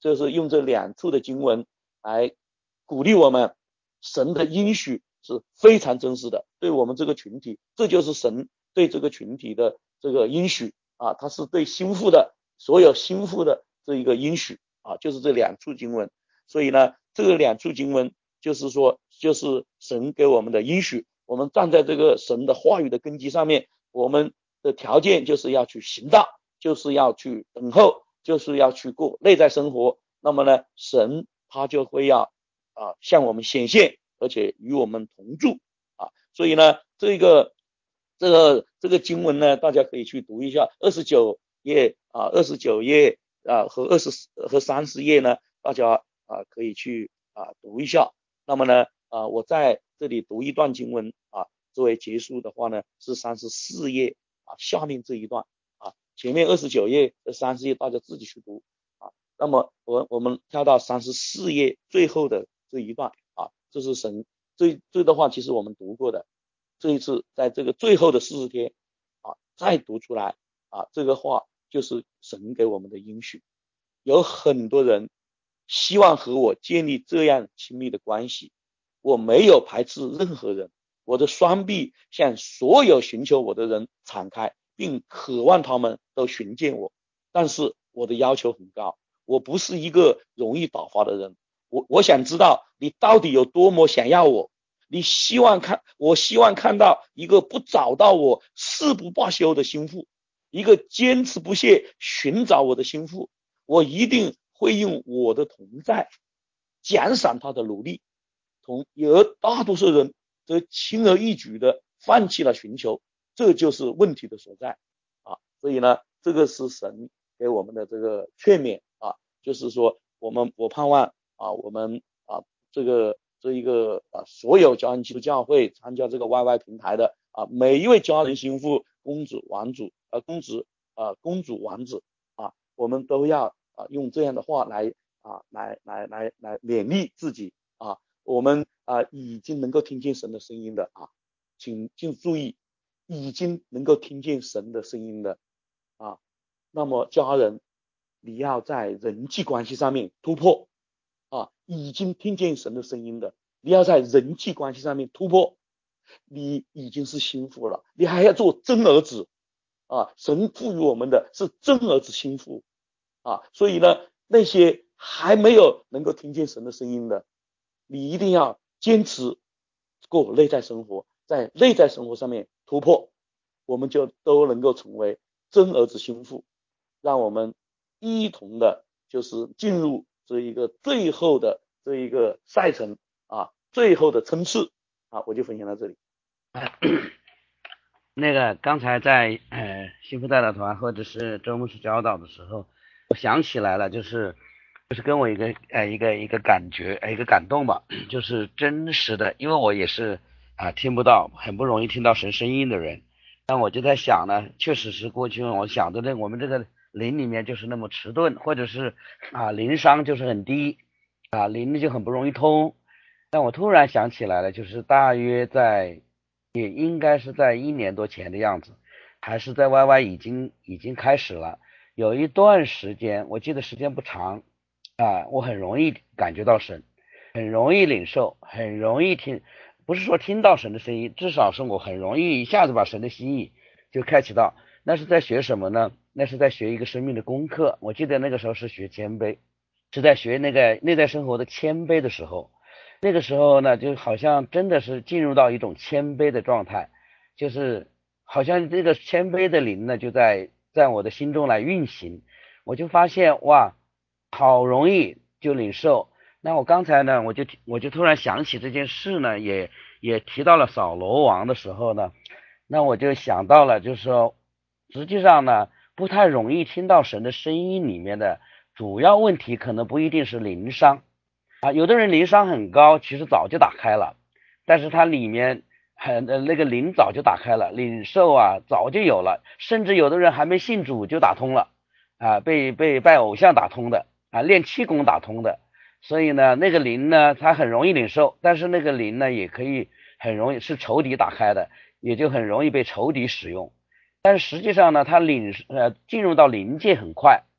这是用这两处的经文来鼓励我们，神的应许是非常真实的，对我们这个群体，这就是神对这个群体的这个应许啊，他是对心腹的所有心腹的这一个应许啊，就是这两处经文。所以呢，这个两处经文就是说，就是神给我们的应许，我们站在这个神的话语的根基上面，我们的条件就是要去行道，就是要去等候，就是要去过内在生活。那么呢，神他就会要啊向我们显现，而且与我们同住啊。所以呢，这个这个这个经文呢，大家可以去读一下，二十九页啊，二十九页啊和二十和三十页呢，大家啊可以去啊读一下。那么呢啊，我在这里读一段经文啊，作为结束的话呢，是三十四页啊下面这一段啊，前面二十九页和三十页大家自己去读啊。那么我我们跳到三十四页最后的这一段啊，这是神这这的话，其实我们读过的，这一次在这个最后的四十天啊再读出来啊，这个话就是神给我们的应许。有很多人希望和我建立这样亲密的关系，我没有排斥任何人，我的双臂向所有寻求我的人敞开，并渴望他们都寻见我。但是我的要求很高，我不是一个容易打发的人。我我想知道你到底有多么想要我，你希望看，我希望看到一个不找到我誓不罢休的心腹，一个坚持不懈寻找我的心腹。我一定会用我的同在奖赏他的努力，同而大多数人则轻而易举的放弃了寻求，这就是问题的所在啊。所以呢，这个是神给我们的这个劝勉啊，就是说我们我盼望啊，我们啊这个这一个啊所有家人基督教会参加这个 Y Y 平台的啊每一位家人心腹公主王主呃公子啊公主王子啊，我们都要啊用这样的话来啊来来来来勉励自己啊，我们啊已经能够听见神的声音的啊，请请注意，已经能够听见神的声音的啊，那么家人，你要在人际关系上面突破啊，已经听见神的声音的，你要在人际关系上面突破，你已经是心腹了，你还要做真儿子啊，神赋予我们的是真儿子心腹啊，所以呢，那些还没有能够听见神的声音的，你一定要坚持过内在生活，在内在生活上面突破，我们就都能够成为真儿子心腹，让我们一同的就是进入这一个最后的这一个赛程啊，最后的冲刺啊，我就分享到这里。 那个刚才在呃幸福代表团或者是周牧师教导的时候，我想起来了，就是就是跟我一个呃一个一个感觉呃一个感动吧，就是真实的，因为我也是啊、呃、听不到，很不容易听到神声音的人，但我就在想呢，确实是过去我想的那我们这个灵里面就是那么迟钝，或者是啊灵商就是很低啊灵就很不容易通。但我突然想起来了，就是大约在也应该是在一年多前的样子，还是在 Y Y 已经已经开始了，有一段时间，我记得时间不长啊，我很容易感觉到神，很容易领受，很容易听，不是说听到神的声音，至少是我很容易一下子把神的心意就开启到。那是在学什么呢？那是在学一个生命的功课。我记得那个时候是学谦卑，是在学那个内在生活的谦卑的时候。那个时候呢，就好像真的是进入到一种谦卑的状态，就是好像这个谦卑的灵呢，就在在我的心中来运行。我就发现哇，好容易就领受。那我刚才呢，我就我就突然想起这件事呢，也也提到了扫罗王的时候呢，那我就想到了，就是说，实际上呢，不太容易听到神的声音里面的主要问题，可能不一定是灵商。啊，有的人灵商很高，其实早就打开了，但是他里面很呃那个灵早就打开了，领受啊早就有了，甚至有的人还没信主就打通了啊，被被拜偶像打通的啊，练气功打通的，所以呢那个灵呢他很容易领受，但是那个灵呢也可以很容易是仇敌打开的，也就很容易被仇敌使用，但是实际上呢他领呃进入到灵界很快。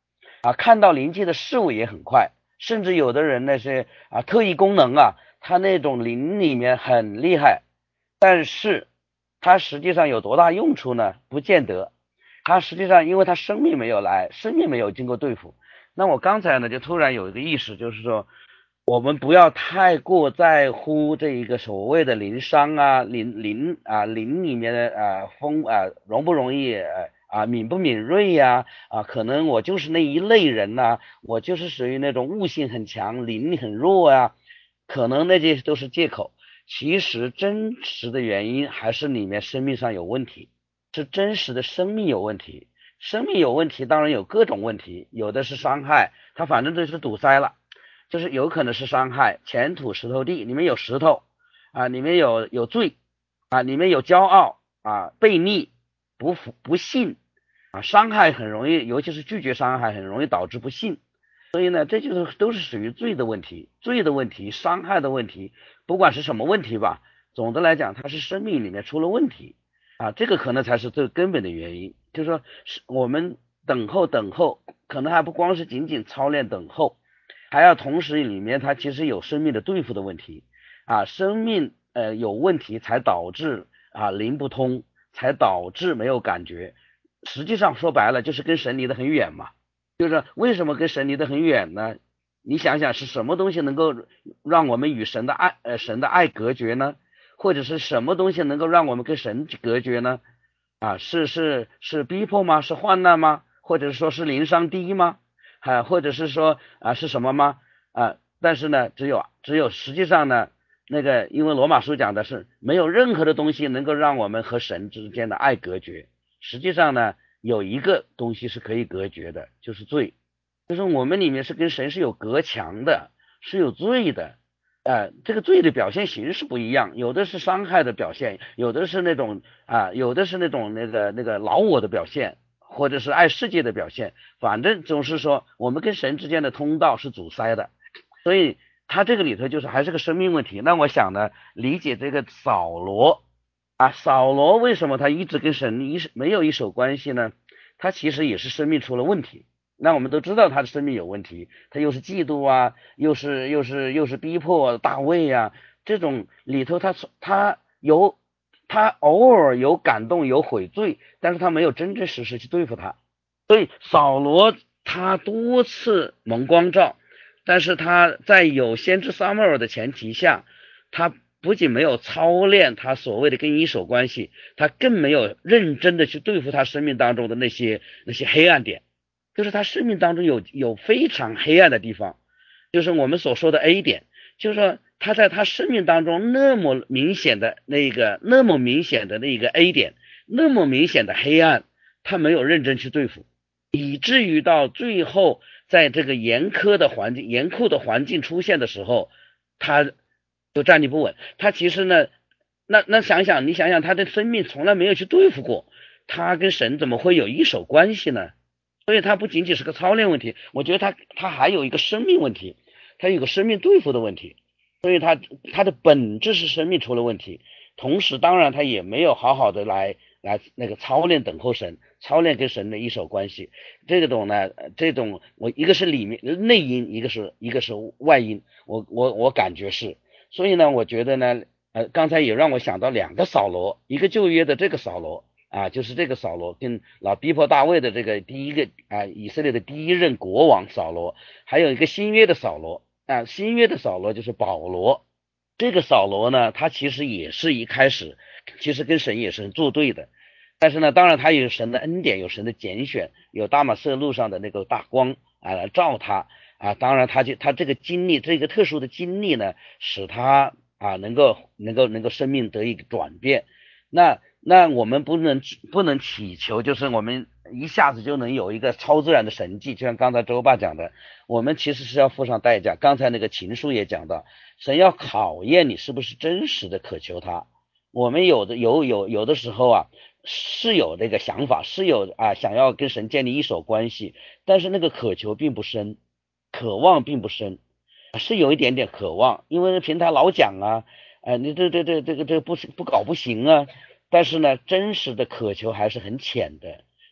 啊，看到临界的事物也很快，甚至有的人呢是啊特异功能啊，他那种灵里面很厉害，但是他实际上有多大用处呢？不见得。他实际上因为他生命没有来，生命没有经过对付。那我刚才呢就突然有一个意识，就是说我们不要太过在乎这一个所谓的灵商啊，灵灵啊灵里面的啊风啊容不容易啊啊敏不敏锐呀 啊, 啊可能我就是那一类人呐、啊，我就是属于那种悟性很强，灵力很弱啊，可能那些都是借口。其实真实的原因还是里面生命上有问题，是真实的生命有问题。生命有问题当然有各种问题，有的是伤害，它反正就是堵塞了，就是有可能是伤害，前土石头地里面有石头啊，里面有有罪啊，里面有骄傲啊，悖逆不服不信啊，伤害很容易，尤其是拒绝伤害很容易导致不信。所以呢，这就是都是属于罪的问题，罪的问题，伤害的问题，不管是什么问题吧，总的来讲它是生命里面出了问题啊，这个可能才是最根本的原因。就是说是我们等候等候，可能还不光是仅仅操练等候，还要同时里面它其实有生命的对付的问题啊，生命呃有问题才导致啊灵不通，才导致没有感觉。实际上说白了就是跟神离得很远嘛。就是为什么跟神离得很远呢？你想想是什么东西能够让我们与神的爱呃神的爱隔绝呢？或者是什么东西能够让我们跟神隔绝呢？啊，是是是逼迫吗？是患难吗？或者说是灵伤低吗？啊，或者是说啊是什么吗？啊，但是呢，只有只有实际上呢，那个因为罗马书讲的是没有任何的东西能够让我们和神之间的爱隔绝。实际上呢，有一个东西是可以隔绝的，就是罪，就是我们里面是跟神是有隔墙的，是有罪的。呃，这个罪的表现形式不一样，有的是伤害的表现，有的是那种啊，有的是那种那个那个老我的表现，或者是爱世界的表现，反正总是说我们跟神之间的通道是阻塞的，所以他这个里头就是还是个生命问题。那我想呢，理解这个扫罗啊，扫罗为什么他一直跟神一没有一手关系呢？他其实也是生命出了问题。那我们都知道他的生命有问题，他又是嫉妒啊，又是又是又是逼迫大卫啊，这种里头他他有他偶尔有感动有悔罪，但是他没有真真实实去对付他。所以扫罗他多次蒙光照，但是他在有先知撒母耳的前提下，他不仅没有操练他所谓的跟一手关系，他更没有认真的去对付他生命当中的那些那些黑暗点。就是他生命当中有有非常黑暗的地方，就是我们所说的 A 点，就是说他在他生命当中那么明显的那个那么明显的那个 A 点，那么明显的黑暗，他没有认真去对付，以至于到最后在这个严苛的环境严酷的环境出现的时候，他就站立不稳。他其实呢，那那想想你想想他的生命从来没有去对付过，他跟神怎么会有一手关系呢？所以它不仅仅是个操练问题，我觉得它它还有一个生命问题，它有个生命对付的问题，所以它它的本质是生命出了问题，同时当然它也没有好好的来来那个操练等候神，操练跟神的一手关系，这种呢，这种我一个是里面内因，一个是一个是外因，我我我感觉是，所以呢，我觉得呢，呃，刚才也让我想到两个扫罗，一个旧约的这个扫罗。啊，就是这个扫罗跟老逼迫大卫的这个第一个啊，以色列的第一任国王扫罗，还有一个新约的扫罗啊，新约的扫罗就是保罗。这个扫罗呢，他其实也是一开始其实跟神也是作对的，但是呢，当然他有神的恩典，有神的拣选，有大马色路上的那个大光啊来照他啊，当然他就他这个经历，这个特殊的经历呢，使他啊能够能够能够生命得以转变。那那我们不能不能祈求，就是我们一下子就能有一个超自然的神迹，就像刚才周爸讲的，我们其实是要付上代价。刚才那个情书也讲到，神要考验你是不是真实的渴求他。我们有的有有有的时候啊，是有这个想法，是有啊想要跟神建立一手关系，但是那个渴求并不深，渴望并不深，是有一点点渴望，因为平台老讲啊。哎，你这这这这个这不不搞不行啊！但是呢，真实的渴求还是很浅的，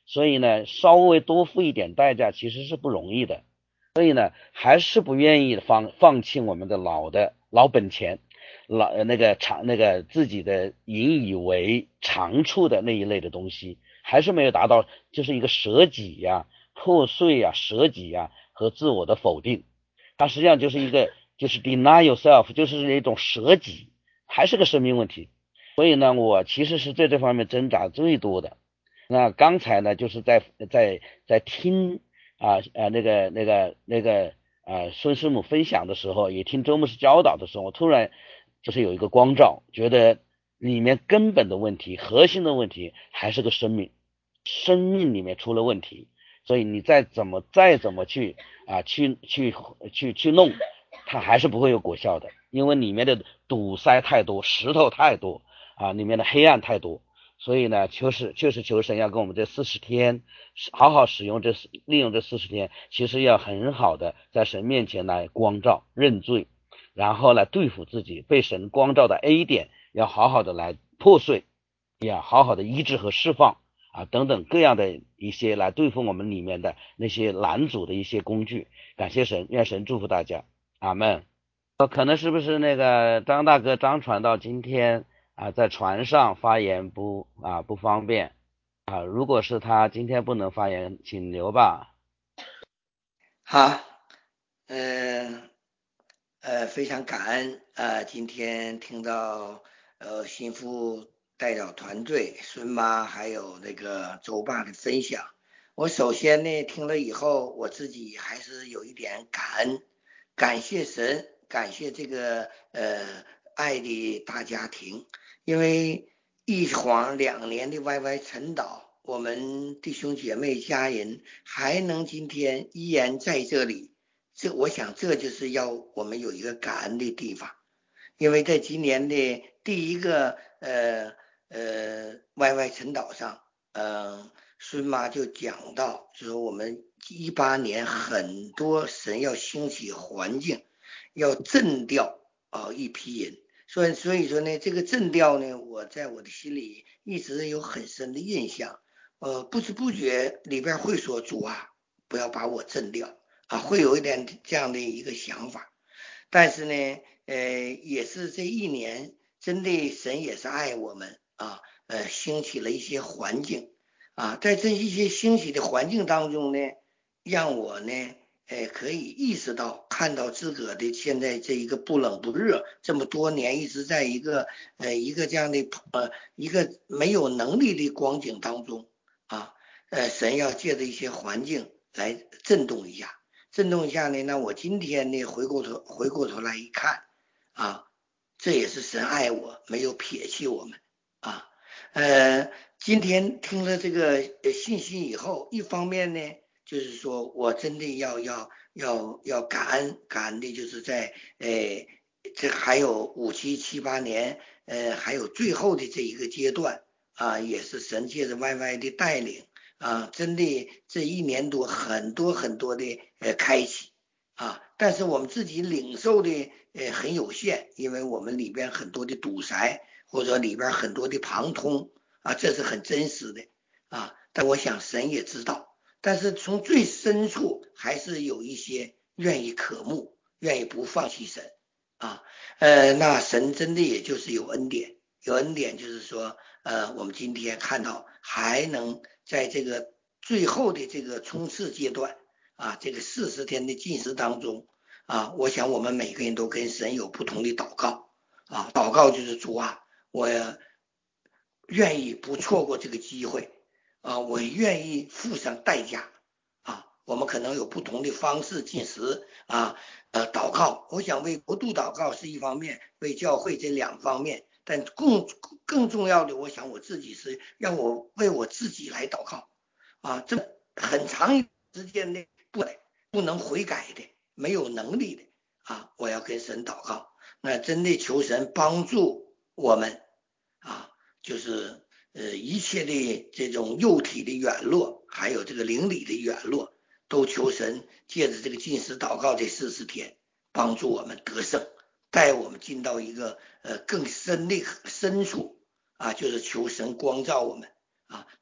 所以呢，稍微多付一点代价其实是不容易的。所以呢，还是不愿意放放弃我们的老的老本钱，老那个长那个自己的引以为长处的那一类的东西，还是没有达到，就是一个舍己呀、破碎呀、舍己呀和自我的否定。它实际上就是一个就是 deny yourself， 就是一种舍己，还是个生命问题。所以呢，我其实是在这方面挣扎最多的。那刚才呢，就是在在在听啊呃那个那个那个呃孙师母分享的时候，也听周牧师教导的时候，我突然就是有一个光照，觉得里面根本的问题、核心的问题还是个生命，生命里面出了问题。所以你再怎么再怎么去啊去去去去弄，它还是不会有果效的，因为里面的堵塞太多，石头太多啊，里面的黑暗太多。所以呢，就是就是求神要跟我们这四十天好好使用这利用这四十天，其实要很好的在神面前来光照认罪，然后来对付自己被神光照的 A 点，要好好的来破碎，要好好的医治和释放啊等等各样的一些来对付我们里面的那些拦阻的一些工具。感谢神，愿神祝福大家，阿们。可能是不是那个张大哥张传道今天啊在船上发言不啊不方便啊？如果是他今天不能发言，请留吧。 好，嗯 呃, 呃非常感恩呃今天听到呃心腹代表团队孙妈还有那个周爸的分享。我首先呢听了以后，我自己还是有一点感恩，感谢神，感谢这个呃爱的大家庭，因为一晃两年的 Y Y 晨祷，我们弟兄姐妹家人还能今天依然在这里，这我想这就是要我们有一个感恩的地方。因为在今年的第一个呃呃 Y Y 晨祷上，呃孙妈就讲到，就是我们一八年很多神要兴起环境，要震掉啊、呃、一批人。所以所以说呢，这个震掉呢，我在我的心里一直有很深的印象。呃，不知不觉里边会说主啊，不要把我震掉啊，会有一点这样的一个想法。但是呢，呃，也是这一年，真的神也是爱我们啊，呃，兴起了一些环境啊，在这一些兴起的环境当中呢，让我呢。哎，可以意识到，看到自个的现在这一个不冷不热，这么多年一直在一个呃一个这样的呃一个没有能力的光景当中啊，呃，神要借着一些环境来震动一下，震动一下呢，那我今天呢回过头回过头来一看啊，这也是神爱我，没有撇弃我们啊，呃，今天听了这个信息以后，一方面呢。就是说我真的要要要要感恩，感恩的就是在呃这还有五七七八年，呃还有最后的这一个阶段啊，也是神借着 Y Y 的带领啊，真的这一年多很多很多的呃开启啊，但是我们自己领受的呃很有限，因为我们里边很多的堵塞或者里边很多的旁通啊，这是很真实的啊，但我想神也知道。但是从最深处还是有一些愿意渴慕，愿意不放弃神啊，呃，那神真的也就是有恩典，有恩典就是说，呃，我们今天看到还能在这个最后的这个冲刺阶段啊，这个四十天的禁食当中啊，我想我们每个人都跟神有不同的祷告啊，祷告就是主啊，我愿意不错过这个机会。啊，我愿意付上代价啊！我们可能有不同的方式进食啊，呃，祷告。我想为国度祷告是一方面，为教会这两方面，但更更重要的，我想我自己是让我为我自己来祷告啊！这很长一段时间内不不能悔改的，没有能力的啊，我要跟神祷告。那真的求神帮助我们啊，就是。呃，一切的这种肉体的软弱，还有这个灵里的软弱，都求神借着这个禁食祷告这四十天，帮助我们得胜，带我们进到一个呃更深的深处啊，就是求神光照我们啊，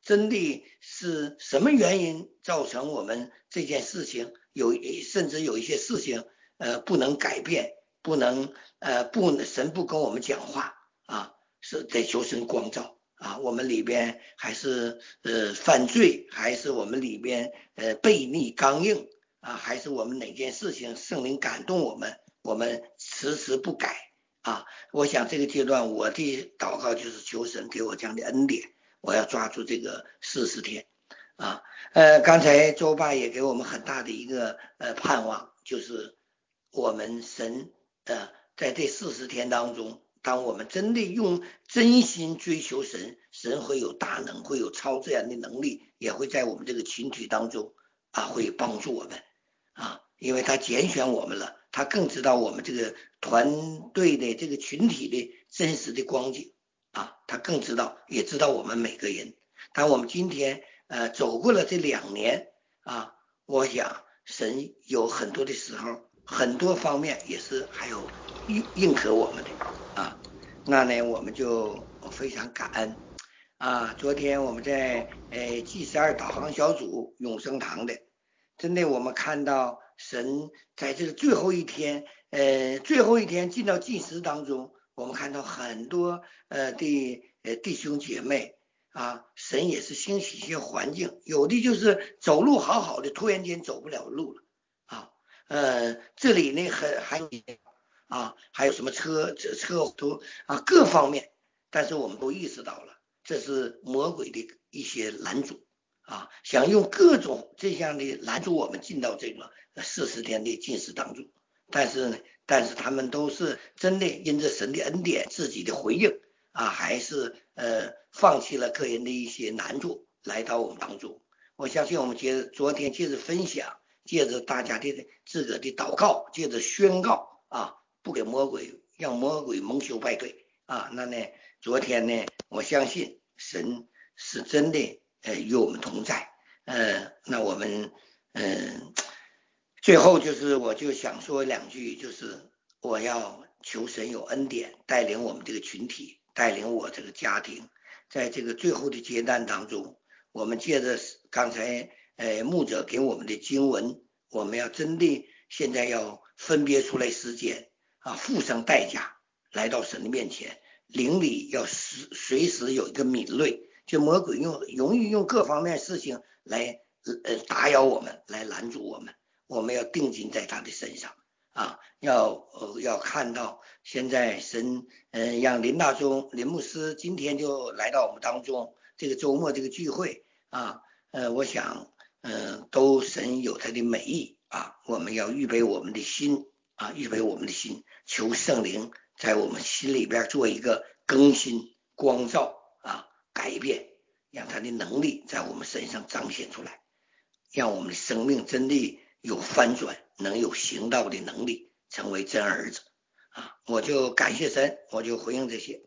真的是什么原因造成我们这件事情有甚至有一些事情呃不能改变，不能呃不神不跟我们讲话啊，是得求神光照啊，我们里边还是呃犯罪，还是我们里边呃悖逆刚硬啊，还是我们哪件事情圣灵感动我们，我们迟迟不改啊。我想这个阶段我的祷告就是求神给我这样的恩典，我要抓住这个四十天啊。呃，刚才周爸也给我们很大的一个呃盼望，就是我们神呃在这四十天当中，当我们真的用真心追求神，神会有大能，会有超自然的能力，也会在我们这个群体当中啊，会帮助我们啊，因为他拣选我们了，他更知道我们这个团队的这个群体的真实的光景啊，他更知道，也知道我们每个人。当我们今天呃走过了这两年啊，我想神有很多的时候，很多方面也是还有认可我们的啊，那呢我们就非常感恩啊。昨天我们在呃 G 十二导航小组永生堂的，真的我们看到神在这个最后一天呃最后一天进到祭司当中，我们看到很多呃的呃弟兄姐妹啊，神也是兴起一些环境，有的就是走路好好的，突然间走不了路了啊。呃，这里呢还还啊，还有什么车车车都啊各方面，但是我们都意识到了，这是魔鬼的一些拦阻啊，想用各种这样的拦阻我们进到这个四十天的禁食当中。但是呢，但是他们都是真的因着神的恩典，自己的回应啊，还是呃放弃了个人的一些难处，来到我们当中。我相信我们接着昨天接着分享，借着大家的自个的祷告，借着宣告啊，不给魔鬼，让魔鬼蒙羞败退啊。那呢，昨天呢，我相信神是真的呃与我们同在，呃，那我们嗯。呃最后就是我就想说两句，就是我要求神有恩典带领我们这个群体，带领我这个家庭，在这个最后的阶段当中，我们借着刚才呃牧者给我们的经文，我们要真的现在要分别出来时间啊，付上代价来到神的面前，灵里要时随时有一个敏锐，就魔鬼用容易用各方面事情来呃打扰我们，来拦阻我们。我们要定睛在他的身上啊，要呃要看到现在神嗯、呃、让林大中林牧师今天就来到我们当中，这个周末这个聚会啊，呃我想嗯、呃、都神有他的美意啊，我们要预备我们的心啊，预备我们的心，求圣灵在我们心里边做一个更新光照啊，改变，让他的能力在我们身上彰显出来，让我们的生命真的有翻转，能有行道的能力，成为真儿子啊！我就感谢神，我就回应这些。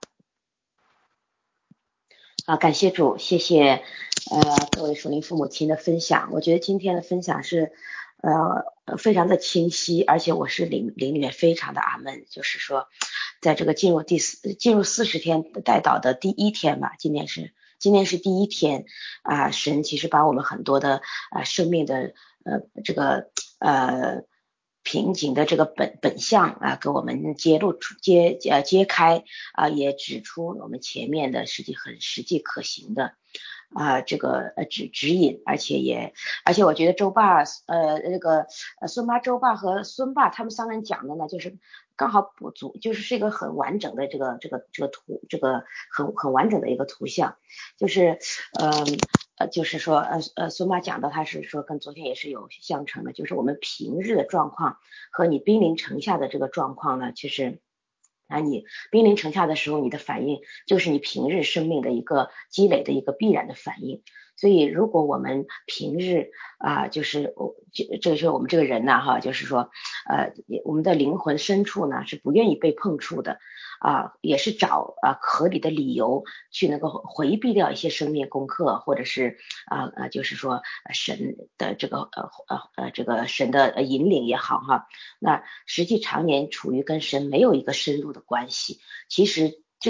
啊，感谢主，谢谢呃各位属灵父母亲的分享。我觉得今天的分享是呃非常的清晰，而且我是灵灵里面非常的阿门。就是说，在这个进入第四进入四十天代祷的第一天吧，今天是今天是第一天啊、呃，神其实把我们很多的啊、呃、生命的呃这个呃。瓶颈的这个本本相啊，给我们揭露出揭呃揭开啊，也指出我们前面的实际很实际可行的啊这个呃指指引，而且也而且我觉得周爸呃那个呃孙妈周爸和孙爸他们三个人讲的呢，就是刚好补足，就是是一个很完整的这个这个这个图这个很很完整的一个图像，就是嗯。呃呃，就是说，呃呃，孙妈讲的，他是说跟昨天也是有相乘的，就是我们平日的状况和你兵临城下的这个状况呢，其实啊，你兵临城下的时候，你的反应就是你平日生命的一个积累的一个必然的反应。所以，如果我们平日啊，就是我这这个就是我们这个人呢，哈，就是说，呃，我们的灵魂深处呢是不愿意被碰触的。啊，也是找啊合理的理由去能够回避掉一些生命功课，或者是啊啊，就是说神的这个呃呃呃这个神的引领也好哈，那实际常年处于跟神没有一个深入的关系，其实这个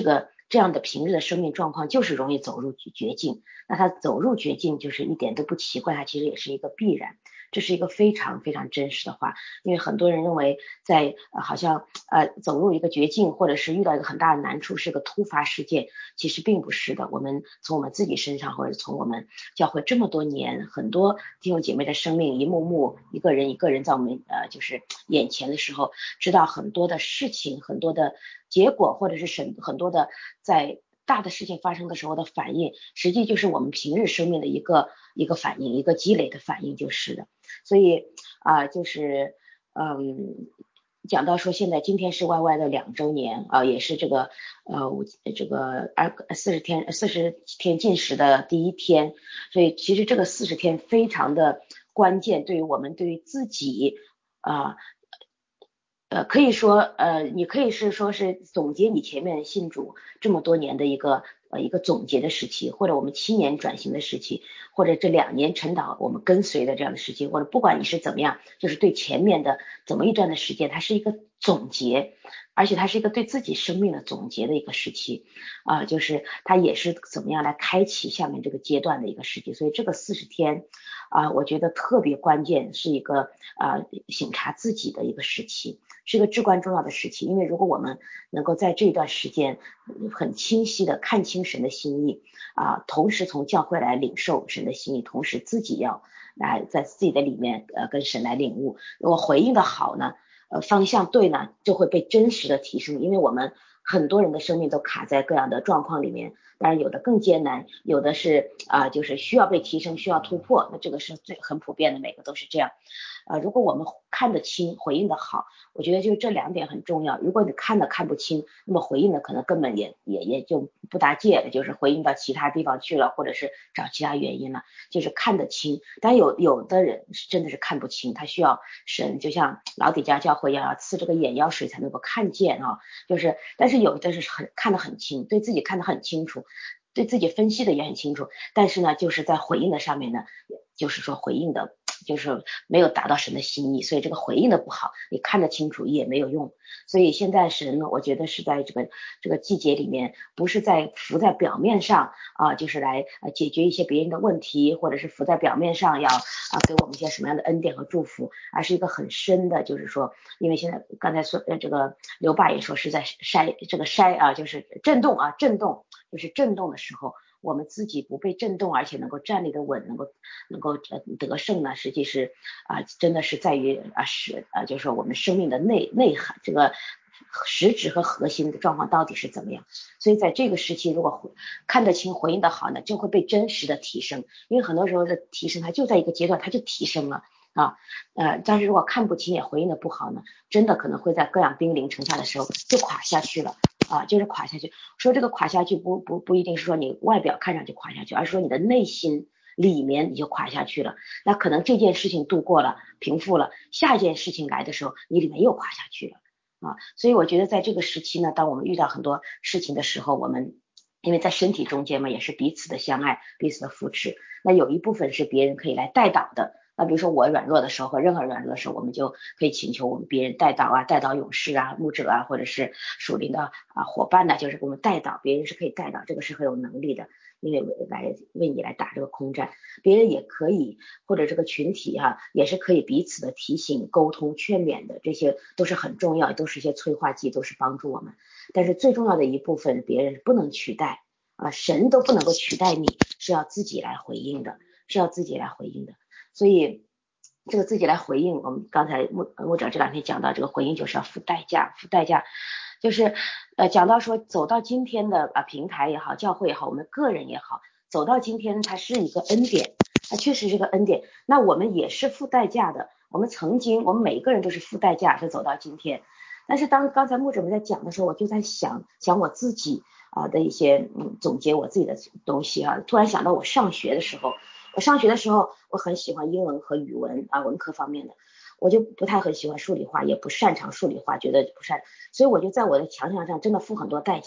这样的平日的生命状况就是容易走入绝境。那他走入绝境就是一点都不奇怪，它其实也是一个必然。这是一个非常非常真实的话，因为很多人认为在、呃、好像呃走入一个绝境或者是遇到一个很大的难处是个突发事件，其实并不是的。我们从我们自己身上或者从我们教会这么多年很多弟兄姐妹的生命一幕幕一个人一个人在我们呃就是眼前的时候，知道很多的事情很多的结果或者是很很多的在大的事情发生的时候的反应，实际就是我们平日生命的一个一个反应，一个积累的反应就是的。所以啊、呃，就是嗯，讲到说现在今天是 Y Y 的两周年啊、呃，也是这个呃这个二四十天四十天禁食的第一天，所以其实这个四十天非常的关键，对于我们对于自己啊。呃呃，可以说，呃，你可以是说是总结你前面信主这么多年的一个呃一个总结的时期，或者我们七年转型的时期，或者这两年陈导我们跟随的这样的时期，或者不管你是怎么样，就是对前面的怎么一段的时间，它是一个总结，而且它是一个对自己生命的总结的一个时期啊、呃，就是它也是怎么样来开启下面这个阶段的一个时期，所以这个四十天啊、呃，我觉得特别关键，是一个啊、呃、省察自己的一个时期。是一个至关重要的时期，因为如果我们能够在这段时间很清晰的看清神的心意啊，同时从教会来领受神的心意，同时自己要来在自己的里面呃跟神来领悟，如果回应的好呢，呃方向对呢，就会被真实的提升，因为我们很多人的生命都卡在各样的状况里面，当然有的更艰难，有的是啊、呃、就是需要被提升，需要突破，那这个是最很普遍的，每个都是这样。呃，如果我们看得清，回应的好，我觉得就这两点很重要。如果你看的看不清，那么回应的可能根本也也也就不搭界了，就是回应到其他地方去了，或者是找其他原因了。就是看得清，但有有的人是真的是看不清，他需要神，就像老底嘉教会要赐这个眼药水才能够看见啊。就是，但是有的是很看得很清，对自己看得很清楚。对自己分析的也很清楚，但是呢，就是在回应的上面呢，就是说回应的，就是没有达到神的心意，所以这个回应的不好，你看得清楚也没有用。所以现在神呢，我觉得是在这个这个季节里面，不是在浮在表面上啊、呃，就是来呃解决一些别人的问题，或者是浮在表面上要啊、呃、给我们一些什么样的恩典和祝福，而是一个很深的，就是说，因为现在刚才说呃这个刘爸也说是在筛这个筛啊，就是震动啊震动。就是震动的时候，我们自己不被震动，而且能够站立的稳，能够能够得胜呢，实际是啊、呃，真的是在于啊是啊，就是说我们生命的内内涵这个实质和核心的状况到底是怎么样。所以在这个时期，如果看得清、回应的好呢，就会被真实的提升。因为很多时候的提升，它就在一个阶段，它就提升了。啊，呃，但是如果看不清也回应的不好呢，真的可能会在各样兵临城下的时候就垮下去了啊，就是垮下去。说这个垮下去不不不一定是说你外表看上去垮下去，而是说你的内心里面你就垮下去了。那可能这件事情度过了，平复了，下一件事情来的时候，你里面又垮下去了啊。所以我觉得在这个时期呢，当我们遇到很多事情的时候，我们因为在身体中间嘛，也是彼此的相爱，彼此的扶持。那有一部分是别人可以来带导的。那比如说我软弱的时候和任何软弱的时候，我们就可以请求我们别人带导啊，带导勇士啊、牧者啊，或者是属灵的啊伙伴呢、啊，就是给我们带导，别人是可以带导，这个是很有能力的，因为来为你来打这个空战，别人也可以，或者这个群体哈、啊，也是可以彼此的提醒、沟通、劝勉的，这些都是很重要，都是一些催化剂，都是帮助我们。但是最重要的一部分，别人不能取代啊，神都不能够取代你，是要自己来回应的，是要自己来回应的。所以这个自己来回应，我们刚才牧牧者这两天讲到这个回应就是要付代价，付代价就是呃讲到说走到今天的啊平台也好，教会也好，我们个人也好，走到今天它是一个恩典，它确实是个恩典。那我们也是付代价的，我们曾经我们每个人都是付代价是走到今天。但是当刚才牧者们在讲的时候，我就在想想我自己啊的一些嗯总结我自己的东西啊，突然想到我上学的时候。我上学的时候，我很喜欢英文和语文啊，文科方面的，我就不太很喜欢数理化，也不擅长数理化，觉得不擅，所以我就在我的强项上真的付很多代价。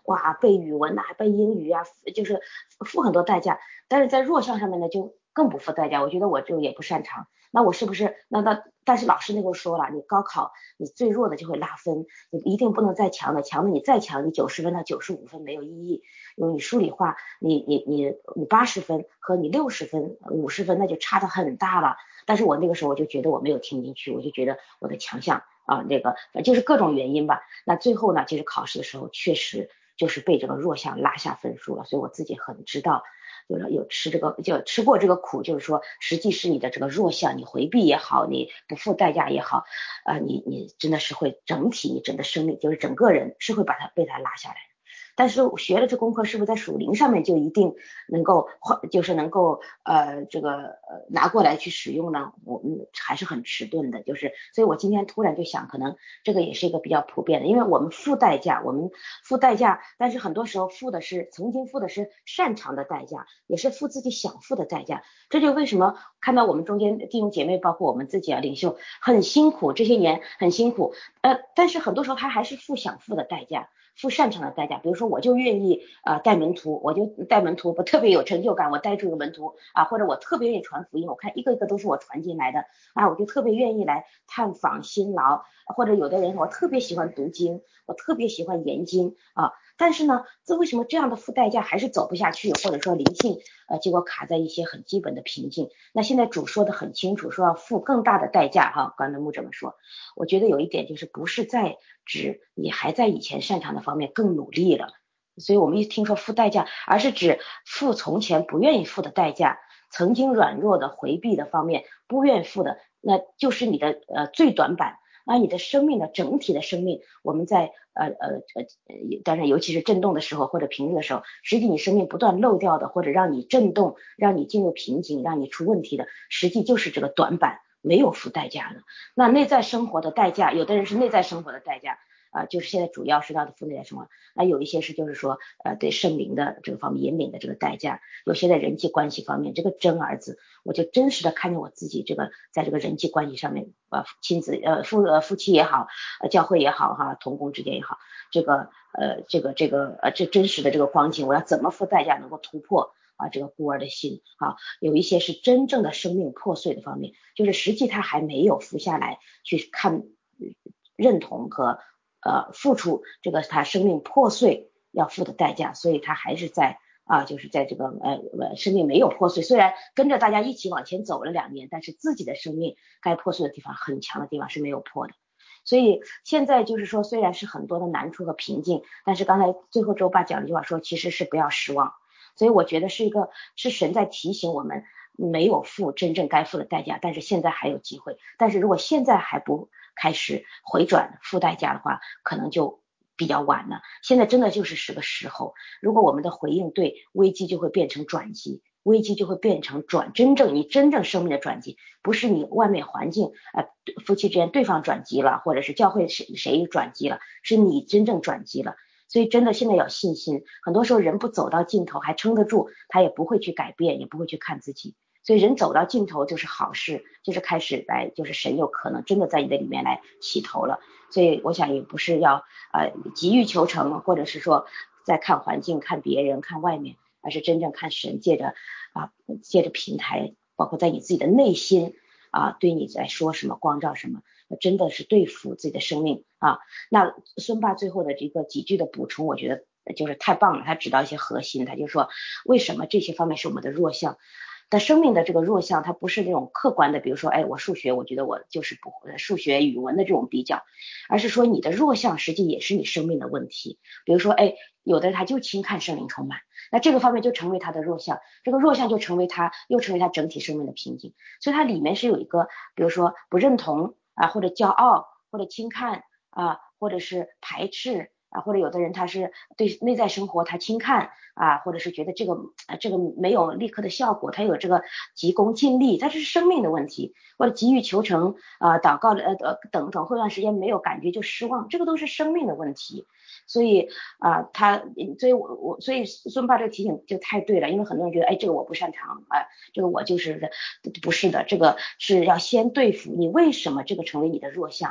哇背语文呐、背英语啊，就是付很多代价。但是在弱项上面呢就更不付代价，我觉得我就也不擅长。那我是不是那那但是老师那时候说了，你高考你最弱的就会拉分，你一定不能再强的，强的你再强，你九十分到九十五分没有意义。因为你数理化，你你你你八十分和你六十分五十分那就差得很大了。但是我那个时候我就觉得我没有听进去，我就觉得我的强项啊那个就是各种原因吧。那最后呢，其实考试的时候确实就是被这个弱项拉下分数了，所以我自己很知道。有有吃这个就吃过这个苦，就是说实际是你的这个弱项，你回避也好，你不付代价也好，呃，你你真的是会整体你整个生命就是整个人是会把它被它拉下来。但是学了这功课是不是在属灵上面就一定能够就是能够呃这个呃拿过来去使用呢？我们还是很迟钝的，就是所以我今天突然就想，可能这个也是一个比较普遍的，因为我们付代价，我们付代价，但是很多时候付的是曾经付的是擅长的代价，也是付自己想付的代价。这就为什么看到我们中间弟兄姐妹，包括我们自己啊领袖很辛苦，这些年很辛苦，呃，但是很多时候他还是付想付的代价。付擅长的代价，比如说我就愿意呃带门徒，我就带门徒，我特别有成就感，我带出一个门徒啊，或者我特别愿意传福音，我看一个一个都是我传进来的啊，我就特别愿意来探访辛劳，或者有的人我特别喜欢读经，我特别喜欢研经啊，但是呢，这为什么这样的付代价还是走不下去，或者说灵性呃结果卡在一些很基本的瓶颈？那现在主说的很清楚，说要付更大的代价哈，刚才牧者们说，我觉得有一点就是不是在指你还在以前擅长的方面更努力了，所以我们一听说付代价，而是指付从前不愿意付的代价，曾经软弱的回避的方面不愿付的，那就是你的呃最短板。而你的生命的整体的生命，我们在呃呃呃，当然尤其是震动的时候或者平日的时候，实际你生命不断漏掉的，或者让你震动，让你进入瓶颈，让你出问题的，实际就是这个短板没有付代价的。那内在生活的代价，有的人是内在生活的代价啊、呃，就是现在主要是他的付内在生活，那有一些是就是说呃对圣灵的这个方面引领的这个代价，有些在人际关系方面，这个真儿子，我就真实的看见我自己这个在这个人际关系上面，呃亲子呃夫呃夫妻也好，呃教会也好哈，同工之间也好，这个呃这个这个呃这真实的这个光景，我要怎么付代价能够突破啊这个孤儿的心啊？有一些是真正的生命破碎的方面，就是实际他还没有服下来去看认同和呃付出这个他生命破碎要付的代价，所以他还是在啊，就是在这个呃生命没有破碎，虽然跟着大家一起往前走了两年，但是自己的生命该破碎的地方很强的地方是没有破的。所以现在就是说，虽然是很多的难处和瓶颈，但是刚才最后周爸讲了一句话说，其实是不要失望。所以我觉得是一个是神在提醒我们，没有付真正该付的代价，但是现在还有机会。但是如果现在还不开始回转付代价的话，可能就比较晚了。现在真的就是是个时候，如果我们的回应对，危机就会变成转机，危机就会变成转真正你真正生命的转机，不是你外面环境呃夫妻之间对方转机了，或者是教会谁谁转机了，是你真正转机了。所以真的现在有信心，很多时候人不走到尽头还撑得住，他也不会去改变，也不会去看自己。所以人走到尽头就是好事，就是开始来，就是神有可能真的在你的里面来起头了。所以我想也不是要呃急于求成，或者是说在看环境、看别人、看外面，而是真正看神，借着啊借着平台，包括在你自己的内心啊，对你在说什么，光照什么，真的是对付自己的生命啊。那孙爸最后的这个几句的补充，我觉得就是太棒了，他指到一些核心，他就说为什么这些方面是我们的弱项。但生命的这个弱项，它不是那种客观的，比如说，哎，我数学，我觉得我就是不会数学、语文的这种比较，而是说你的弱项实际也是你生命的问题。比如说，哎，有的人他就轻看圣灵充满，那这个方面就成为他的弱项，这个弱项就成为他又成为他整体生命的瓶颈。所以它里面是有一个，比如说不认同啊，或者骄傲，或者轻看啊，或者是排斥。啊，或者有的人他是对内在生活他轻看啊，或者是觉得这个啊这个没有立刻的效果，他有这个急功近利，他这是生命的问题，或者急于求成啊，祷告呃呃等等，后段时间没有感觉就失望，这个都是生命的问题。所以啊，他所以我我所以孙爸这个提醒就太对了，因为很多人觉得哎这个我不擅长啊，这个我就是不是的，这个是要先对付你为什么这个成为你的弱项。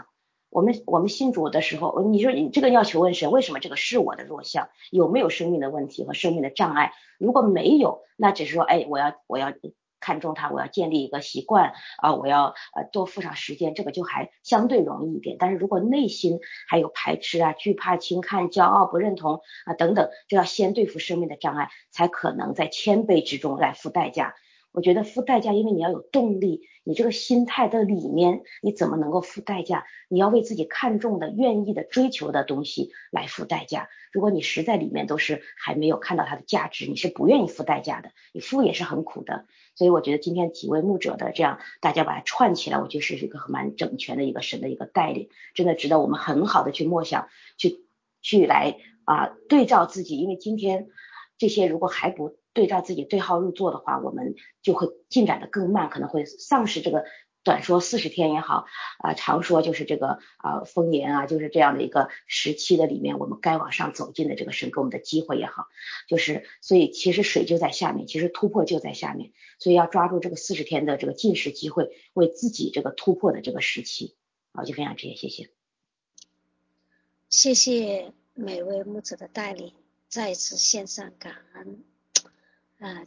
我们我们信主的时候，你说你这个要求问神，为什么这个是我的弱项？有没有生命的问题和生命的障碍？如果没有，那只是说，哎，我要我要看重它，我要建立一个习惯啊，我要呃多付上时间，这个就还相对容易一点。但是如果内心还有排斥啊、惧怕、轻看、骄傲、不认同啊等等，就要先对付生命的障碍，才可能在谦卑之中来付代价。我觉得付代价，因为你要有动力，你这个心态的里面，你怎么能够付代价？你要为自己看重的、愿意的、追求的东西来付代价。如果你实在里面都是还没有看到它的价值，你是不愿意付代价的，你付也是很苦的。所以我觉得今天几位牧者的这样，大家把它串起来，我觉得是一个蛮整全的一个神的一个带领，真的值得我们很好的去默想，去去来啊对照自己，因为今天这些如果还不对照自己对号入座的话，我们就会进展的更慢，可能会丧失这个短说四十天也好啊、呃，长说就是这个啊、呃、丰年啊，就是这样的一个时期的里面，我们该往上走进的这个神给我们的机会也好，就是所以其实水就在下面，其实突破就在下面，所以要抓住这个四十天的这个进食机会，为自己这个突破的这个时期。好，就分享这些，谢谢。 谢谢每位牧者的带领，再一次献上感恩。啊、呃